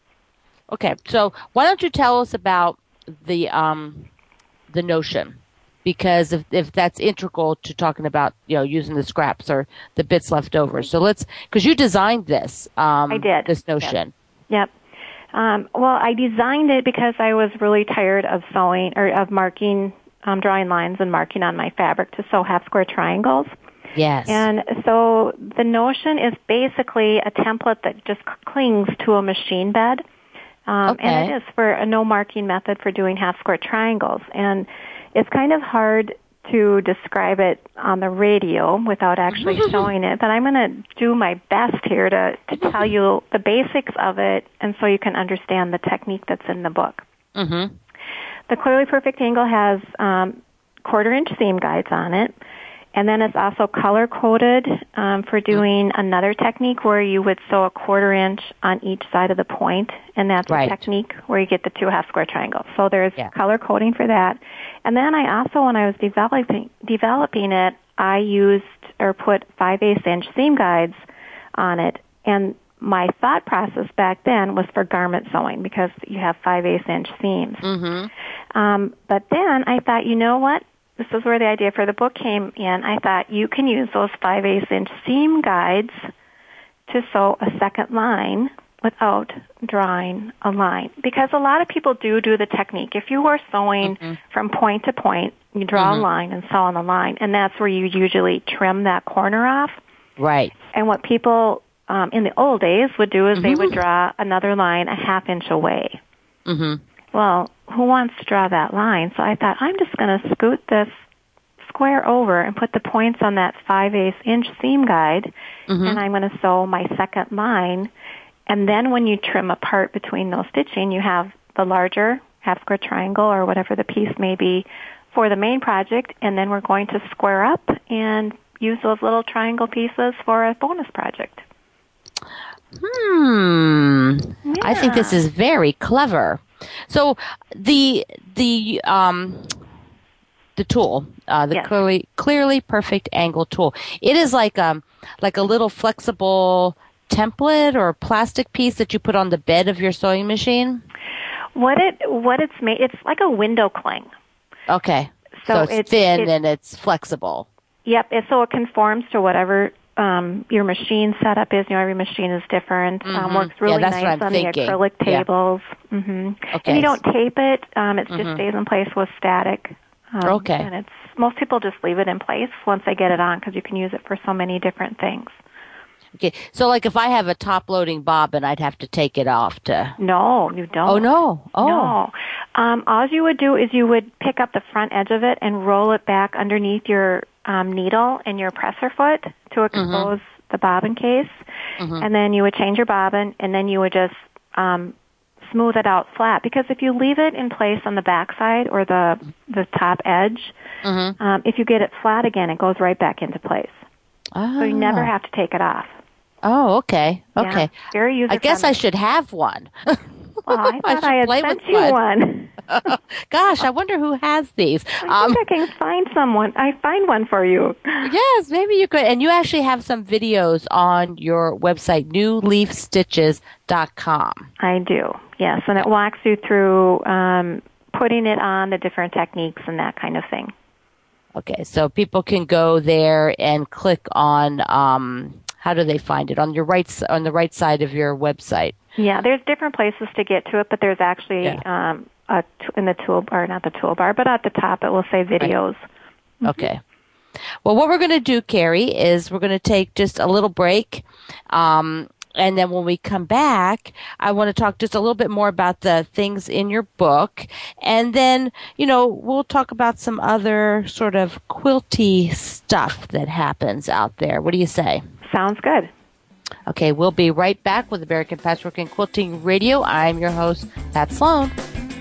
[SPEAKER 2] Okay, so why don't you tell us about the um, the Notion? Because if if that's integral to talking about, you know, using the scraps or the bits left over. So let's, because you designed this. Um,
[SPEAKER 12] I did.
[SPEAKER 2] This Notion.
[SPEAKER 12] Yep. yep. Um, well, I designed it because I was really tired of sewing or of marking, um, drawing lines and marking on my fabric to sew half square triangles.
[SPEAKER 2] Yes.
[SPEAKER 12] And so the Notion is basically a template that just clings to a machine bed. Um,
[SPEAKER 2] okay.
[SPEAKER 12] And it is for a no marking method for doing half square triangles. And it's kind of hard to describe it on the radio without actually showing it, but I'm going to do my best here to, to tell you the basics of it and so you can understand the technique that's in the book.
[SPEAKER 2] Mm-hmm.
[SPEAKER 12] The Clearly Perfect Angle has um, quarter-inch seam guides on it, and then it's also color-coded um, for doing another technique where you would sew a quarter-inch on each side of the point, and that's
[SPEAKER 2] right.
[SPEAKER 12] a technique where you get the two half-square triangles. So there's
[SPEAKER 2] yeah.
[SPEAKER 12] color coding for that. And then I also, when I was developing developing it, I used or put five-eighths inch seam guides on it. And my thought process back then was for garment sewing because you have five-eighths inch seams.
[SPEAKER 2] Mm-hmm.
[SPEAKER 12] Um, but then I thought, you know what? This is where the idea for the book came in. I thought you can use those five-eighths inch seam guides to sew a second line without drawing a line. Because a lot of people do do the technique. If you were sewing mm-hmm. from point to point, you draw mm-hmm. a line and sew on the line, and that's where you usually trim that corner off.
[SPEAKER 2] Right.
[SPEAKER 12] And what people um, in the old days would do is
[SPEAKER 2] mm-hmm.
[SPEAKER 12] they would draw another line a half inch away.
[SPEAKER 2] Mm-hmm.
[SPEAKER 12] Well, who wants to draw that line? So I thought, I'm just going to scoot this square over and put the points on that five-eighths inch seam guide, mm-hmm. and I'm going to sew my second line. And then when you trim apart between those stitching, you have the larger half-square triangle or whatever the piece may be for the main project, and then we're going to square up and use those little triangle pieces for a bonus project.
[SPEAKER 2] Hmm.
[SPEAKER 12] Yeah.
[SPEAKER 2] I think this is very clever. So the the um the tool, uh, the
[SPEAKER 12] yes.
[SPEAKER 2] clearly clearly perfect angle tool. It is like um like a little flexible template or plastic piece that you put on the bed of your sewing machine.
[SPEAKER 12] What it what it's made, it's like a window cling.
[SPEAKER 2] Okay, so, so it's, it's thin it's, and it's flexible.
[SPEAKER 12] Yep, it, so it conforms to whatever um, your machine setup is. You know, every machine is different.
[SPEAKER 2] Mm-hmm.
[SPEAKER 12] Um, works really
[SPEAKER 2] yeah,
[SPEAKER 12] nice on
[SPEAKER 2] thinking.
[SPEAKER 12] the acrylic tables.
[SPEAKER 2] Yeah.
[SPEAKER 12] Mm-hmm.
[SPEAKER 2] Okay.
[SPEAKER 12] And you don't tape it. Um, it
[SPEAKER 2] mm-hmm.
[SPEAKER 12] just stays in place with static. Um,
[SPEAKER 2] okay.
[SPEAKER 12] And it's most people just leave it in place once they get it on because you can use it for so many different things.
[SPEAKER 2] Okay, so like if I have a top-loading bobbin, I'd have to take it off to...
[SPEAKER 12] No, you don't.
[SPEAKER 2] Oh, no. Oh.
[SPEAKER 12] No. Um, all you would do is you would pick up the front edge of it and roll it back underneath your um, needle and your presser foot to expose mm-hmm. the bobbin case. mm-hmm. and then you would change your bobbin, and then you would just um, smooth it out flat. Because if you leave it in place on the backside or the the top edge, mm-hmm. um, if you get it flat again, it goes right back into place. Oh. So you never have to take it off.
[SPEAKER 2] Oh, okay, okay.
[SPEAKER 12] Yeah, very user-friendly.
[SPEAKER 2] I guess I should have one.
[SPEAKER 12] Well, I thought I, I had sent you one. one.
[SPEAKER 2] Gosh, I wonder who has these.
[SPEAKER 12] I um, think I can find someone. I find one for you.
[SPEAKER 2] Yes, maybe you could. And you actually have some videos on your website, new leaf stitches dot com.
[SPEAKER 12] I do, yes. And it walks you through um, putting it on, the different techniques and that kind of thing.
[SPEAKER 2] Okay, so people can go there and click on, um, how do they find it? On your right, on the right side of your website.
[SPEAKER 12] Yeah, there's different places to get to it, but there's actually yeah. um, a t- in the toolbar, not the toolbar, but at the top it will say videos.
[SPEAKER 2] Right. Mm-hmm. Okay. Well, what we're going to do, Carrie, is we're going to take just a little break, um, and then when we come back, I want to talk just a little bit more about the things in your book, and then, you know, we'll talk about some other sort of quilty stuff that happens out there. What do you say?
[SPEAKER 12] Sounds good.
[SPEAKER 2] Okay, we'll be right back with American Patchwork and Quilting Radio. I'm your host, Pat Sloan.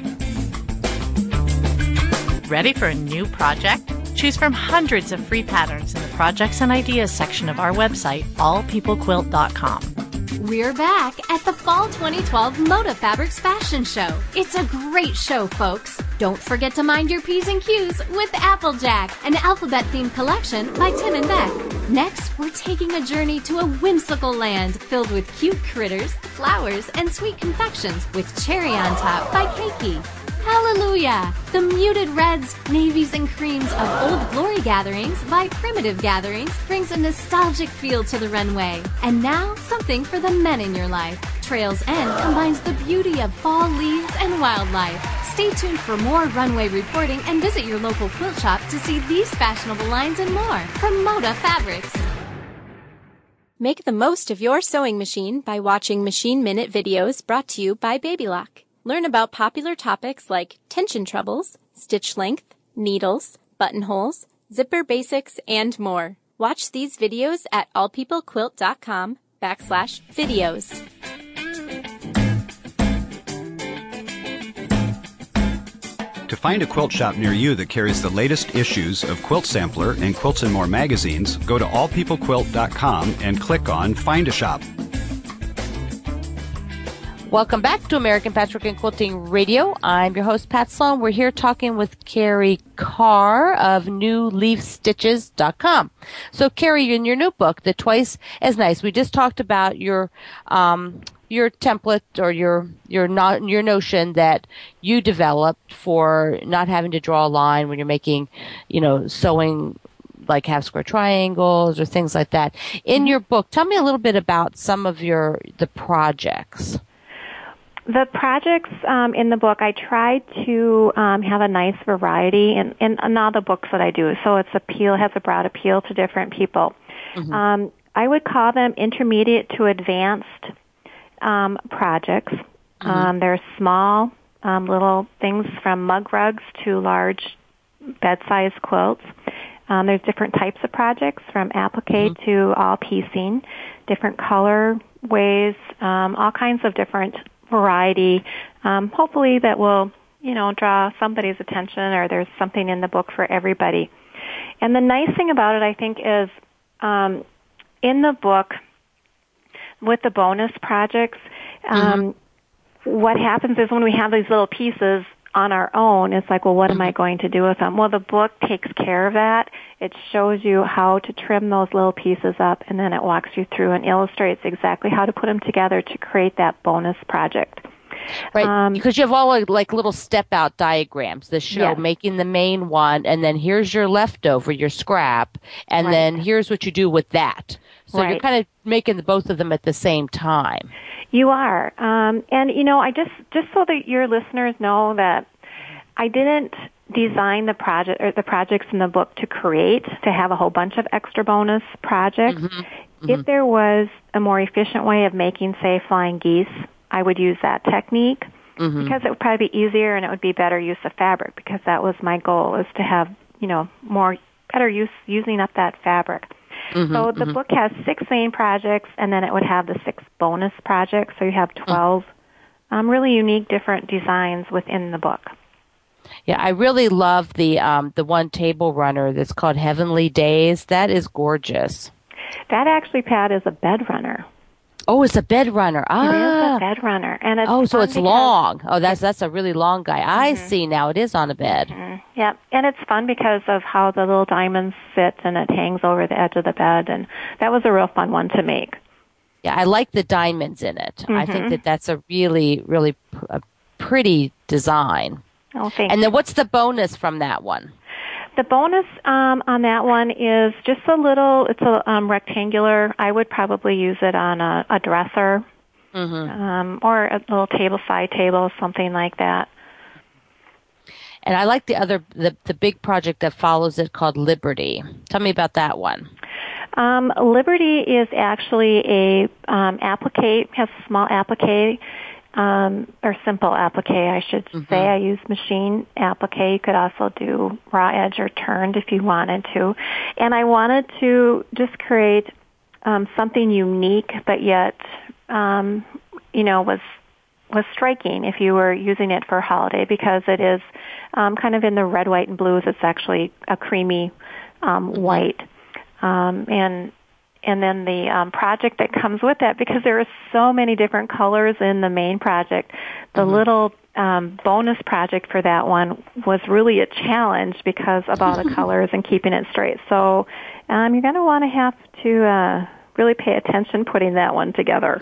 [SPEAKER 7] Ready for a new project? Choose from hundreds of free patterns in the Projects and Ideas section of our website, all people quilt dot com.
[SPEAKER 5] We're back at the Fall twenty twelve Moda Fabrics Fashion Show. It's a great show, folks. Don't forget to mind your P's and Q's with Applejack, an alphabet-themed collection by Tim and Beck. Next, we're taking a journey to a whimsical land filled with cute critters, flowers, and sweet confections with Cherry on Top by Keiki. Hallelujah! The muted reds, navies, and creams of Old Glory Gatherings by Primitive Gatherings brings a nostalgic feel to the runway. And now, something for the men in your life. Trails End combines the beauty of fall leaves and wildlife. Stay tuned for more runway reporting and visit your local quilt shop to see these fashionable lines and more from Moda Fabrics.
[SPEAKER 4] Make the most of your sewing machine by watching Machine Minute videos brought to you by Babylock. Learn about popular topics like tension troubles, stitch length, needles, buttonholes, zipper basics, and more. Watch these videos at all people quilt dot com backslash videos.
[SPEAKER 10] To find a quilt shop near you that carries the latest issues of Quilt Sampler and Quilts and More magazines, go to all people quilt dot com and click on Find a Shop.
[SPEAKER 2] Welcome back to American Patchwork and Quilting Radio. I'm your host, Pat Sloan. We're here talking with Carrie Carr of new leaf stitches dot com. So, Carrie, in your new book, The Twice as Nice, we just talked about your um, your template or your your not your notion that you developed for not having to draw a line when you're making, you know, sewing like half square triangles or things like that. In your book, tell me a little bit about some of your the projects.
[SPEAKER 12] The projects um, in the book, I try to um, have a nice variety in, in, in all the books that I do. So it's appeal has a broad appeal to different people. Mm-hmm. Um, I would call them intermediate to advanced um, projects. Mm-hmm. Um, they're small um, little things from mug rugs to large bed-sized quilts. Um, there's different types of projects from applique mm-hmm. to all piecing, different color ways, um, all kinds of different variety, um, hopefully that will, you know, draw somebody's attention, or there's something in the book for everybody. And the nice thing about it, I think, is um, in the book, with the bonus projects, um, mm-hmm. what happens is when we have these little pieces on our own, it's like, well, what am I going to do with them? Well, the book takes care of that. It shows you how to trim those little pieces up, and then it walks you through and illustrates exactly how to put them together to create that bonus project.
[SPEAKER 2] Right, um, because you have all like, like little step-out diagrams that show yes. making the main one, and then here's your leftover, your scrap, and right. then here's what you do with that. So right. you're kind of making the, both of them at the same time.
[SPEAKER 12] You are. Um, and, you know, I just, just so that your listeners know that I didn't design the project or the projects in the book to create, to have a whole bunch of extra bonus projects. Mm-hmm. Mm-hmm. If there was a more efficient way of making, say, flying geese, I would use that technique mm-hmm. because it would probably be easier and it would be better use of fabric, because that was my goal, is to have, you know, more, better use, using up that fabric.
[SPEAKER 2] Mm-hmm,
[SPEAKER 12] so the
[SPEAKER 2] mm-hmm.
[SPEAKER 12] book has six main projects, and then it would have the six bonus projects. So you have twelve mm-hmm. um, really unique, different designs within the book.
[SPEAKER 2] Yeah, I really love the um, the one table runner that's called Heavenly Days. That is gorgeous.
[SPEAKER 12] That actually, Pat, is a bed runner.
[SPEAKER 2] Oh, it's a bed runner. Ah,
[SPEAKER 12] it is a bed runner, and it's
[SPEAKER 2] oh, so it's
[SPEAKER 12] because,
[SPEAKER 2] long. Oh, that's that's a really long guy.
[SPEAKER 12] Mm-hmm.
[SPEAKER 2] I see now. It is on a bed.
[SPEAKER 12] Mm-hmm. Yeah, and it's fun because of how the little diamonds fit, and it hangs over the edge of the bed, and that was a real fun one to make.
[SPEAKER 2] Yeah, I like the diamonds in it.
[SPEAKER 12] Mm-hmm.
[SPEAKER 2] I think that that's a really, really pr- a pretty design.
[SPEAKER 12] Oh, thank
[SPEAKER 2] and
[SPEAKER 12] you.
[SPEAKER 2] then what's the bonus from that one?
[SPEAKER 12] The bonus um, on that one is just a little, it's a um, rectangular. I would probably use it on a, a dresser
[SPEAKER 2] mm-hmm.
[SPEAKER 12] um, or a little table, side table, something like that.
[SPEAKER 2] And I like the other, the, the big project that follows it called Liberty. Tell me about that one.
[SPEAKER 12] Um, Liberty is actually a um, applique, has a small applique. Um, or simple applique, I should
[SPEAKER 2] mm-hmm.
[SPEAKER 12] say. I use machine applique. You could also do raw edge or turned if you wanted to. And I wanted to just create um, something unique, but yet, um, you know, was was striking if you were using it for a holiday, because it is um, kind of in the red, white, and blues. It's actually a creamy um, white, um, and And then the um, project that comes with that, because there are so many different colors in the main project, the mm-hmm. little um, bonus project for that one was really a challenge because of all the colors and keeping it straight. So um, you're going to want to have to uh, really pay attention putting that one together.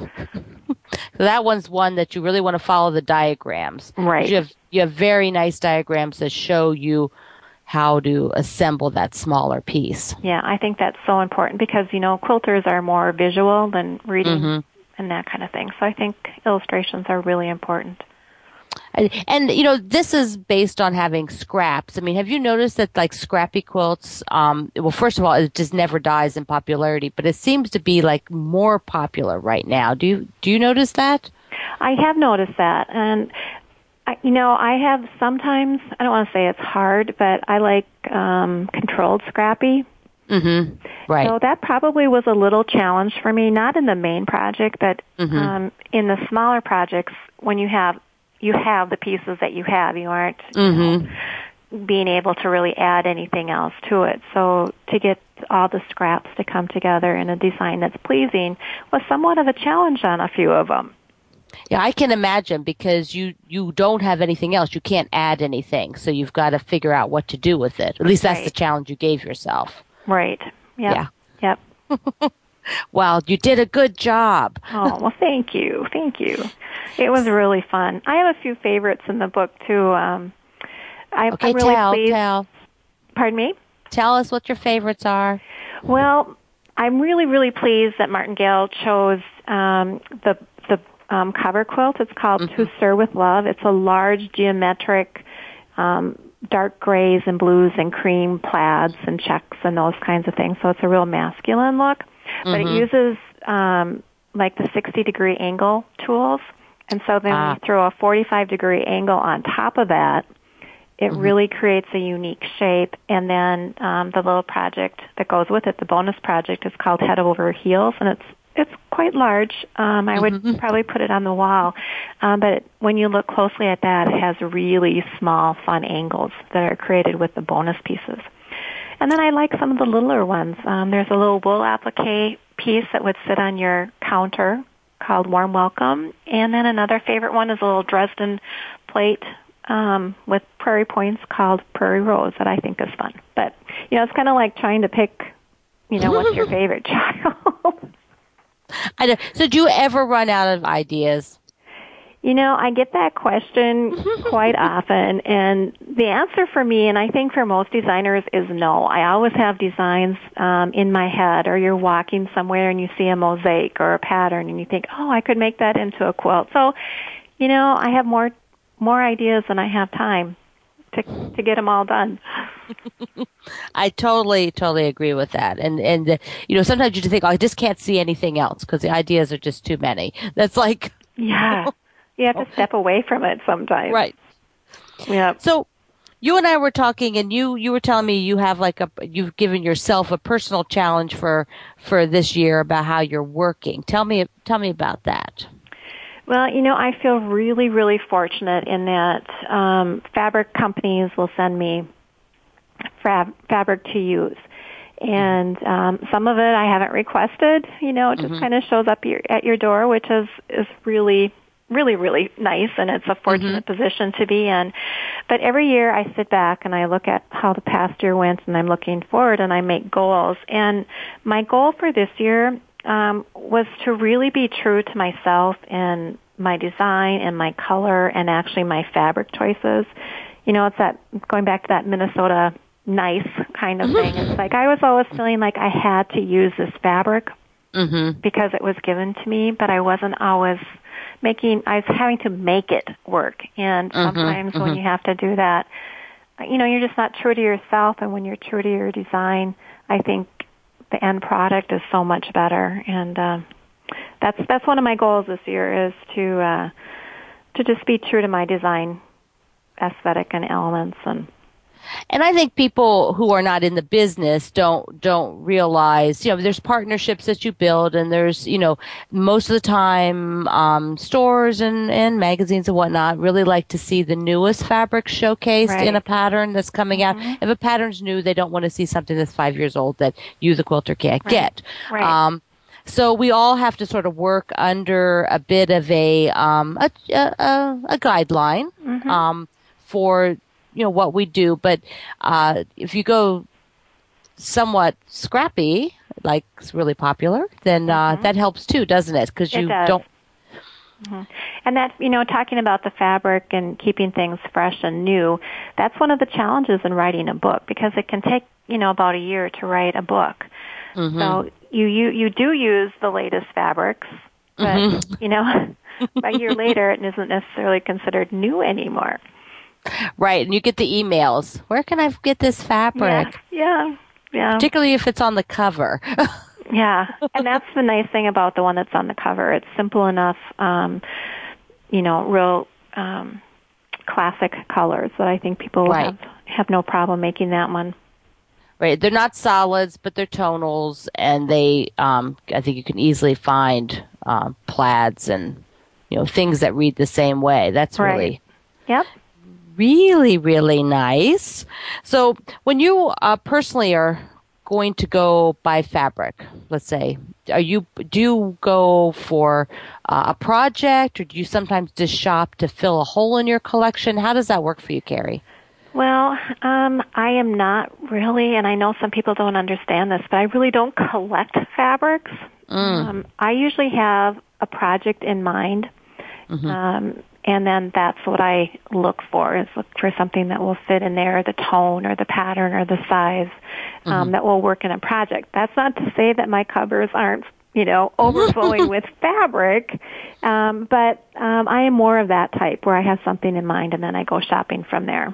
[SPEAKER 2] So that one's one that you really want to follow the diagrams.
[SPEAKER 12] Right.
[SPEAKER 2] You have, you have very nice diagrams that show you how to assemble that smaller piece.
[SPEAKER 12] Yeah, I think that's so important because, you know, quilters are more visual than reading mm-hmm. and that kind of thing. So I think illustrations are really important.
[SPEAKER 2] And, and, you know, this is based on having scraps. I mean, have you noticed that, like, scrappy quilts, um, well, first of all, it just never dies in popularity, but it seems to be, like, more popular right now. Do you, do you notice that?
[SPEAKER 12] I have noticed that. And I, you know, I have sometimes, I don't want to say it's hard, but I like um, controlled scrappy.
[SPEAKER 2] Mm-hmm. Right.
[SPEAKER 12] So that probably was a little challenge for me, not in the main project, but
[SPEAKER 2] mm-hmm. um,
[SPEAKER 12] in the smaller projects when you have you have the pieces that you have. You aren't
[SPEAKER 2] mm-hmm.
[SPEAKER 12] you know, being able to really add anything else to it. So to get all the scraps to come together in a design that's pleasing was somewhat of a challenge on a few of them.
[SPEAKER 2] Yeah, I can imagine because you, you don't have anything else. You can't add anything, so you've got to figure out what to do with it. At least that's
[SPEAKER 12] right.
[SPEAKER 2] the challenge you gave yourself.
[SPEAKER 12] Right. Yep.
[SPEAKER 2] Yeah.
[SPEAKER 12] Yep.
[SPEAKER 2] Well, you did a good job.
[SPEAKER 12] Oh, well, thank you. Thank you. It was really fun. I have a few favorites in the book, too. Um, I,
[SPEAKER 2] okay,
[SPEAKER 12] I'm really
[SPEAKER 2] tell,
[SPEAKER 12] pleased.
[SPEAKER 2] tell.
[SPEAKER 12] Pardon me?
[SPEAKER 2] Tell us what your favorites are.
[SPEAKER 12] Well, I'm really, really pleased that Martingale chose um, the the um, cover quilt. It's called
[SPEAKER 2] mm-hmm.
[SPEAKER 12] To Sir with Love. It's a large, geometric, um, dark grays and blues and cream plaids and checks and those kinds of things. So it's a real masculine look.
[SPEAKER 2] Mm-hmm.
[SPEAKER 12] But it uses um, like the sixty degree angle tools. And so then
[SPEAKER 2] ah.
[SPEAKER 12] we throw a forty-five degree angle on top of that. It
[SPEAKER 2] mm-hmm. really
[SPEAKER 12] creates a unique shape. And then um, the little project that goes with it, the bonus project, is called Head Over Heels, and it's it's quite large. Um, I would
[SPEAKER 2] mm-hmm.
[SPEAKER 12] probably put it on the wall. Um, but when you look closely at that, it has really small, fun angles that are created with the bonus pieces. And then I like some of the littler ones. Um, there's a little wool applique piece that would sit on your counter called Warm Welcome. And then another favorite one is a little Dresden plate um, with prairie points called Prairie Rose that I think is fun. But, you know, it's kind of like trying to pick, you know, what's your favorite child.
[SPEAKER 2] I know. So do you ever run out of ideas?
[SPEAKER 12] You know, I get that question quite often, and the answer for me, and I think for most designers, is no. I always have designs um, in my head, or you're walking somewhere and you see a mosaic or a pattern, and you think, oh, I could make that into a quilt. So, you know, I have more more ideas than I have time to to get them all done.
[SPEAKER 2] I totally, totally agree with that. And, and uh, you know, sometimes you just think, oh, I just can't see anything else because the ideas are just too many. That's like...
[SPEAKER 12] Yeah. You have to step away from it sometimes.
[SPEAKER 2] Right.
[SPEAKER 12] Yeah.
[SPEAKER 2] So You and I were talking, and you, you were telling me you have like a, you've given yourself a personal challenge for, for this year about how you're working. Tell me, tell me about that.
[SPEAKER 12] Well, you know, I feel really, really fortunate in that um, fabric companies will send me fab- fabric to use. And um, some of it I haven't requested. You know, it just mm-hmm. kind of shows up your, at your door, which is, is really really, really nice, and it's a fortunate mm-hmm. position to be in. But every year I sit back and I look at how the past year went, and I'm looking forward, and I make goals. And my goal for this year um, was to really be true to myself in my design and my color and actually my fabric choices. You know, it's that, going back to that Minnesota nice kind of thing. It's like I was always feeling like I had to use this fabric mm-hmm. because it was given to me, but I wasn't always making, I was having to make it work. And sometimes mm-hmm, when mm-hmm. you have to do that, you know, you're just not true to yourself. And when you're true to your design, I think the end product is so much better. And uh, that's that's one of my goals this year, is to uh, to just be true to my design aesthetic and elements. And
[SPEAKER 2] And I think people who are not in the business don't don't realize, you know, there's partnerships that you build, and there's, you know, most of the time um, stores and, and magazines and whatnot really like to see the newest fabric showcased right. in a pattern that's coming mm-hmm. out. If a pattern's new, they don't want to see something that's five years old that you, the quilter, can't
[SPEAKER 12] right.
[SPEAKER 2] get.
[SPEAKER 12] Right.
[SPEAKER 2] Um, so we all have to sort of work under a bit of a um, a, a, a guideline mm-hmm. um, for you know, what we do. But uh, if you go somewhat scrappy, like it's really popular, then uh, mm-hmm. that helps too, doesn't it? Because you
[SPEAKER 12] it does.
[SPEAKER 2] don't.
[SPEAKER 12] Mm-hmm. And that, you know, talking about the fabric and keeping things fresh and new, that's one of the challenges in writing a book, because it can take, you know, about a year to write a book. Mm-hmm. So you, you, you do use the latest fabrics, but, mm-hmm. you know, a year later it isn't necessarily considered new anymore.
[SPEAKER 2] Right, and you get the emails. Where can I get this fabric?
[SPEAKER 12] Yeah, yeah. yeah.
[SPEAKER 2] Particularly if it's on the cover.
[SPEAKER 12] Yeah, and that's the nice thing about the one that's on the cover. It's simple enough, um, you know, real um, classic colors that I think people
[SPEAKER 2] right.
[SPEAKER 12] have, have no problem making that one.
[SPEAKER 2] Right, they're not solids, but they're tonals, and they, um, I think you can easily find um, plaids and, you know, things that read the same way. That's
[SPEAKER 12] right.
[SPEAKER 2] really...
[SPEAKER 12] Yep.
[SPEAKER 2] Really, really nice. So when you uh, personally are going to go buy fabric, let's say, are you do you go for uh, a project, or do you sometimes just shop to fill a hole in your collection? How does that work for you, Carrie?
[SPEAKER 12] Well, um, I am not really, and I know some people don't understand this, but I really don't collect fabrics. Mm. Um, I usually have a project in mind. Mm-hmm. Um, And then that's what I look for, is look for something that will fit in there, the tone or the pattern or the size um, mm-hmm. that will work in a project. That's not to say that my covers aren't, you know, overflowing with fabric, um, but um, I am more of that type where I have something in mind and then I go shopping from there.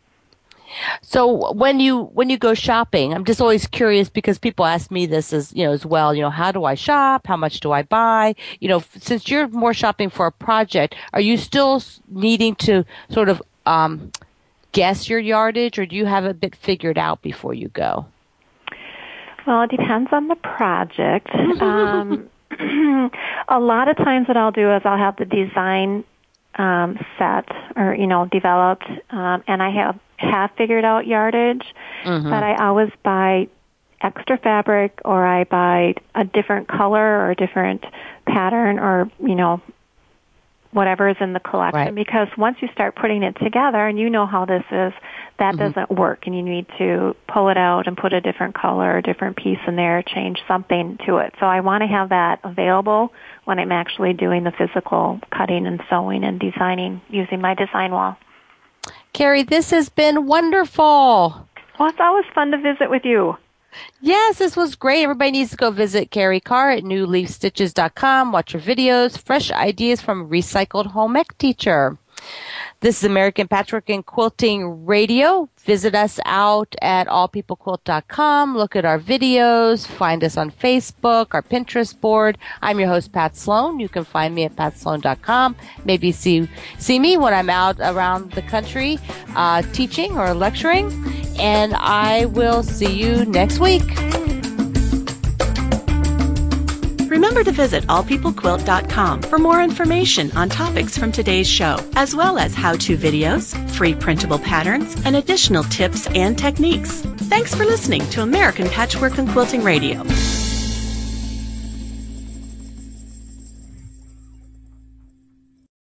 [SPEAKER 2] So when you when you go shopping, I'm just always curious, because people ask me this as you know as well. You know, how do I shop? How much do I buy? You know, since you're more shopping for a project, are you still needing to sort of um, guess your yardage, or do you have a bit figured out before you go?
[SPEAKER 12] Well, it depends on the project. um, a lot of times, what I'll do is I'll have the design um, set or you know developed, um, and I have. have figured out yardage, mm-hmm. but I always buy extra fabric, or I buy a different color or a different pattern, or, you know, whatever is in the collection. Right. Because once you start putting it together, and you know how this is, that mm-hmm. doesn't work, and you need to pull it out and put a different color, a different piece in there, change something to it. So I want to have that available when I'm actually doing the physical cutting and sewing and designing using my design wall.
[SPEAKER 2] Carrie, this has been wonderful.
[SPEAKER 12] Well, it's always fun to visit with you.
[SPEAKER 2] Yes, this was great. Everybody needs to go visit Carrie Carr at new leaf stitches dot com. Watch her videos, fresh ideas from a recycled home ec teacher. This is American Patchwork and Quilting Radio. Visit us out at all people quilt dot com. Look at our videos. Find us on Facebook, our Pinterest board. I'm your host, Pat Sloan. You can find me at pat sloan dot com. Maybe see see me when I'm out around the country uh, teaching or lecturing. And I will see you next week.
[SPEAKER 1] Remember to visit all people quilt dot com for more information on topics from today's show, as well as how-to videos, free printable patterns, and additional tips and techniques. Thanks for listening to American Patchwork and Quilting Radio.